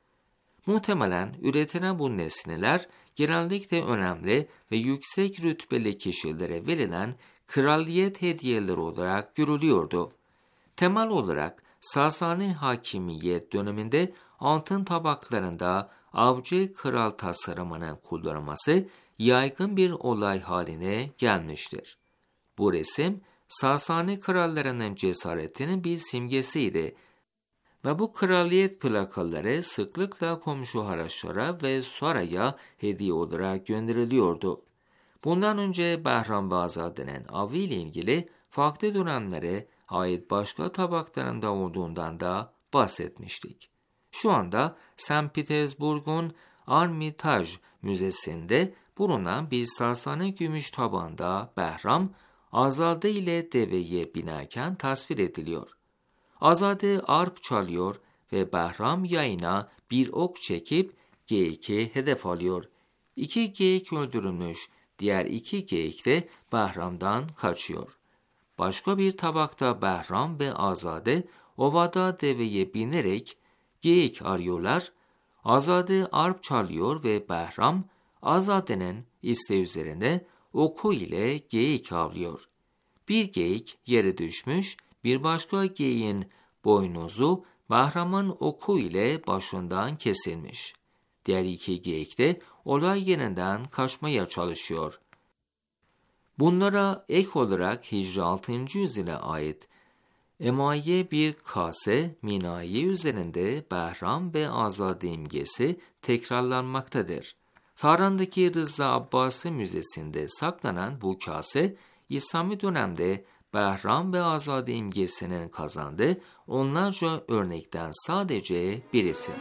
Muhtemelen üretilen bu nesneler genellikle önemli ve yüksek rütbeli kişilere verilen kraliyet hediyeleri olarak görülüyordu. Temel olarak Sasani hakimiyet döneminde altın tabaklarında avcı kral tasarımının kullanılması yaygın bir olay haline gelmiştir. Bu resim Sasani krallarının cesaretinin bir simgesiydi ve bu kraliyet plakaları sıklıkla komşu Haraşlara ve Saray'a hediye olarak gönderiliyordu. Bundan önce Behram ve Azade'nin avı ile ilgili farklı dönemlere ait başka tabaklarında olduğundan da bahsetmiştik. Şu anda Sankt Petersburg'un Ermitage Müzesi'nde bulunan bir Sasani gümüş tabağında Behram, Azade ile deveye binerken tasvir ediliyor. Azade arp çalıyor ve Behram yayına bir ok çekip geyiki hedef alıyor. İki geyik öldürülmüş, diğer iki geyik de Behram'dan kaçıyor. Başka bir tabakta Behram ve Azade ovada deveye binerek geyik arıyorlar. Azade arp çalıyor ve Behram, Azade'nin isteği üzerine oku ile geyik avlıyor. Bir geyik yere düşmüş, bir başka geyiğin boynuzu Behram'ın oku ile başından kesilmiş. Diğer iki geyik de olay yerinden kaçmaya çalışıyor. Bunlara ek olarak Hicri altıncı yüzyıla ait emaye bir kase minaye üzerinde Behram ve Azade imgesi tekrarlanmaktadır. Tahran'daki Rıza Abbasi Müzesi'nde saklanan bu kase, İslami dönemde Behram ve Azade imgesinin kazandığı onlarca örnekten sadece birisidir.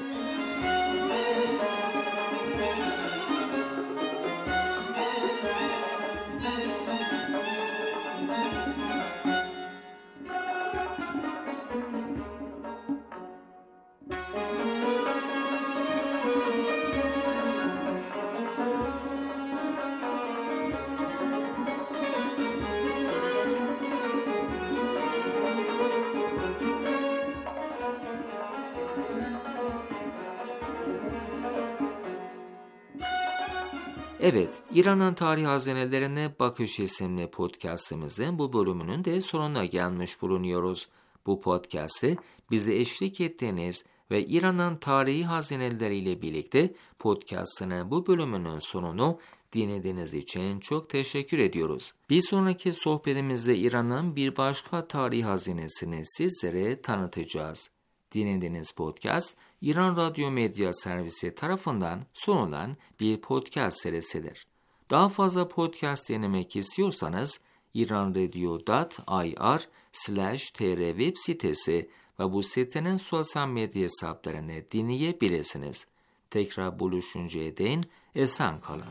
Evet, İran'ın tarih hazinelerine bakış isimli podcastimizin bu bölümünün de sonuna gelmiş bulunuyoruz. Bu podcast'i bize eşlik ettiğiniz ve ve İran'ın tarihi hazineleriyle birlikte podcast'ının bu bölümünün sonunu dinlediğiniz için çok teşekkür ediyoruz. Bir sonraki sohbetimizde İran'ın bir başka tarihi hazinesini sizlere tanıtacağız. Dinlediğiniz podcast, İran Radyo Medya Servisi tarafından sunulan bir podcast serisidir. Daha fazla podcast dinlemek istiyorsanız iranradio nokta ir slash tr web sitesi ve bu sitenin sosyal medya hesaplarını dinleyebilirsiniz. Tekrar buluşuncaya değin esen kalın.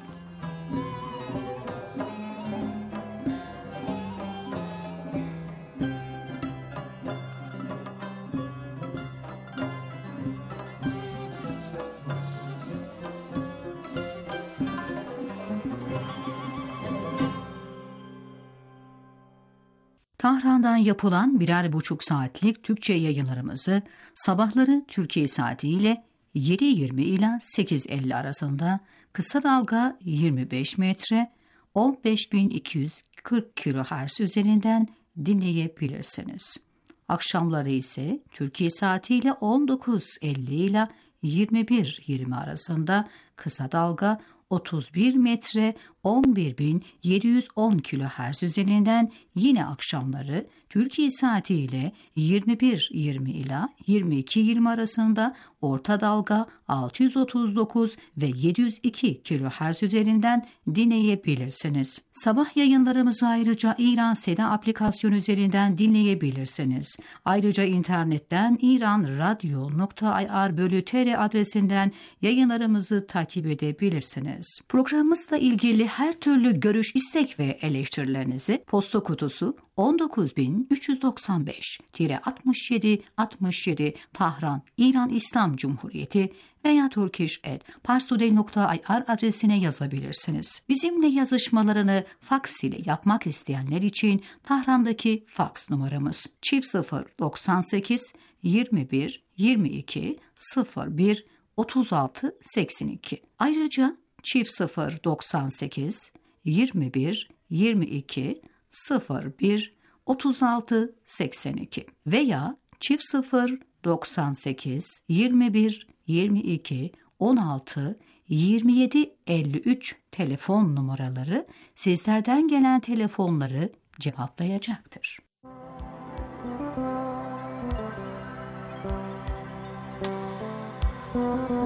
Tahran'dan yapılan birer buçuk saatlik Türkçe yayınlarımızı sabahları Türkiye saatiyle yedi yirmi ila sekiz elli arasında kısa dalga yirmi beş metre on beş bin iki yüz kırk kilohertz üzerinden dinleyebilirsiniz. Akşamları ise Türkiye saatiyle on dokuz elli ila yirmi bir yirmi arasında kısa dalga otuz bir metre on bir bin yedi yüz on kilohertz üzerinden yine akşamları Türkiye saatiyle yirmi bir yirmi ila yirmi iki yirmi arasında orta dalga altı yüz otuz dokuz ve yedi yüz iki kilohertz üzerinden dinleyebilirsiniz. Sabah yayınlarımızı ayrıca İran Seda aplikasyonu üzerinden dinleyebilirsiniz. Ayrıca internetten iranradio nokta ir bölü tr adresinden yayınlarımızı takip edebilirsiniz. Programımızla ilgili her türlü görüş, istek ve eleştirilerinizi posta kutusu on dokuz bin üç yüz doksan beş altmış yedi altmış yedi Tahran, İran İslam Cumhuriyeti veya turkish at parstoday nokta ir adresine yazabilirsiniz. Bizimle yazışmalarını faks ile yapmak isteyenler için Tahran'daki faks numaramız çift sıfır doksan sekiz yirmi bir yirmi iki sıfır bir otuz altı seksen iki. Ayrıca çift sıfır doksan sekiz yirmi bir yirmi iki sıfır bir otuz altı seksen iki veya çift sıfır doksan sekiz yirmi bir yirmi iki on altı yirmi yedi elli üç telefon numaraları sizlerden gelen telefonları cevaplayacaktır. Thank you.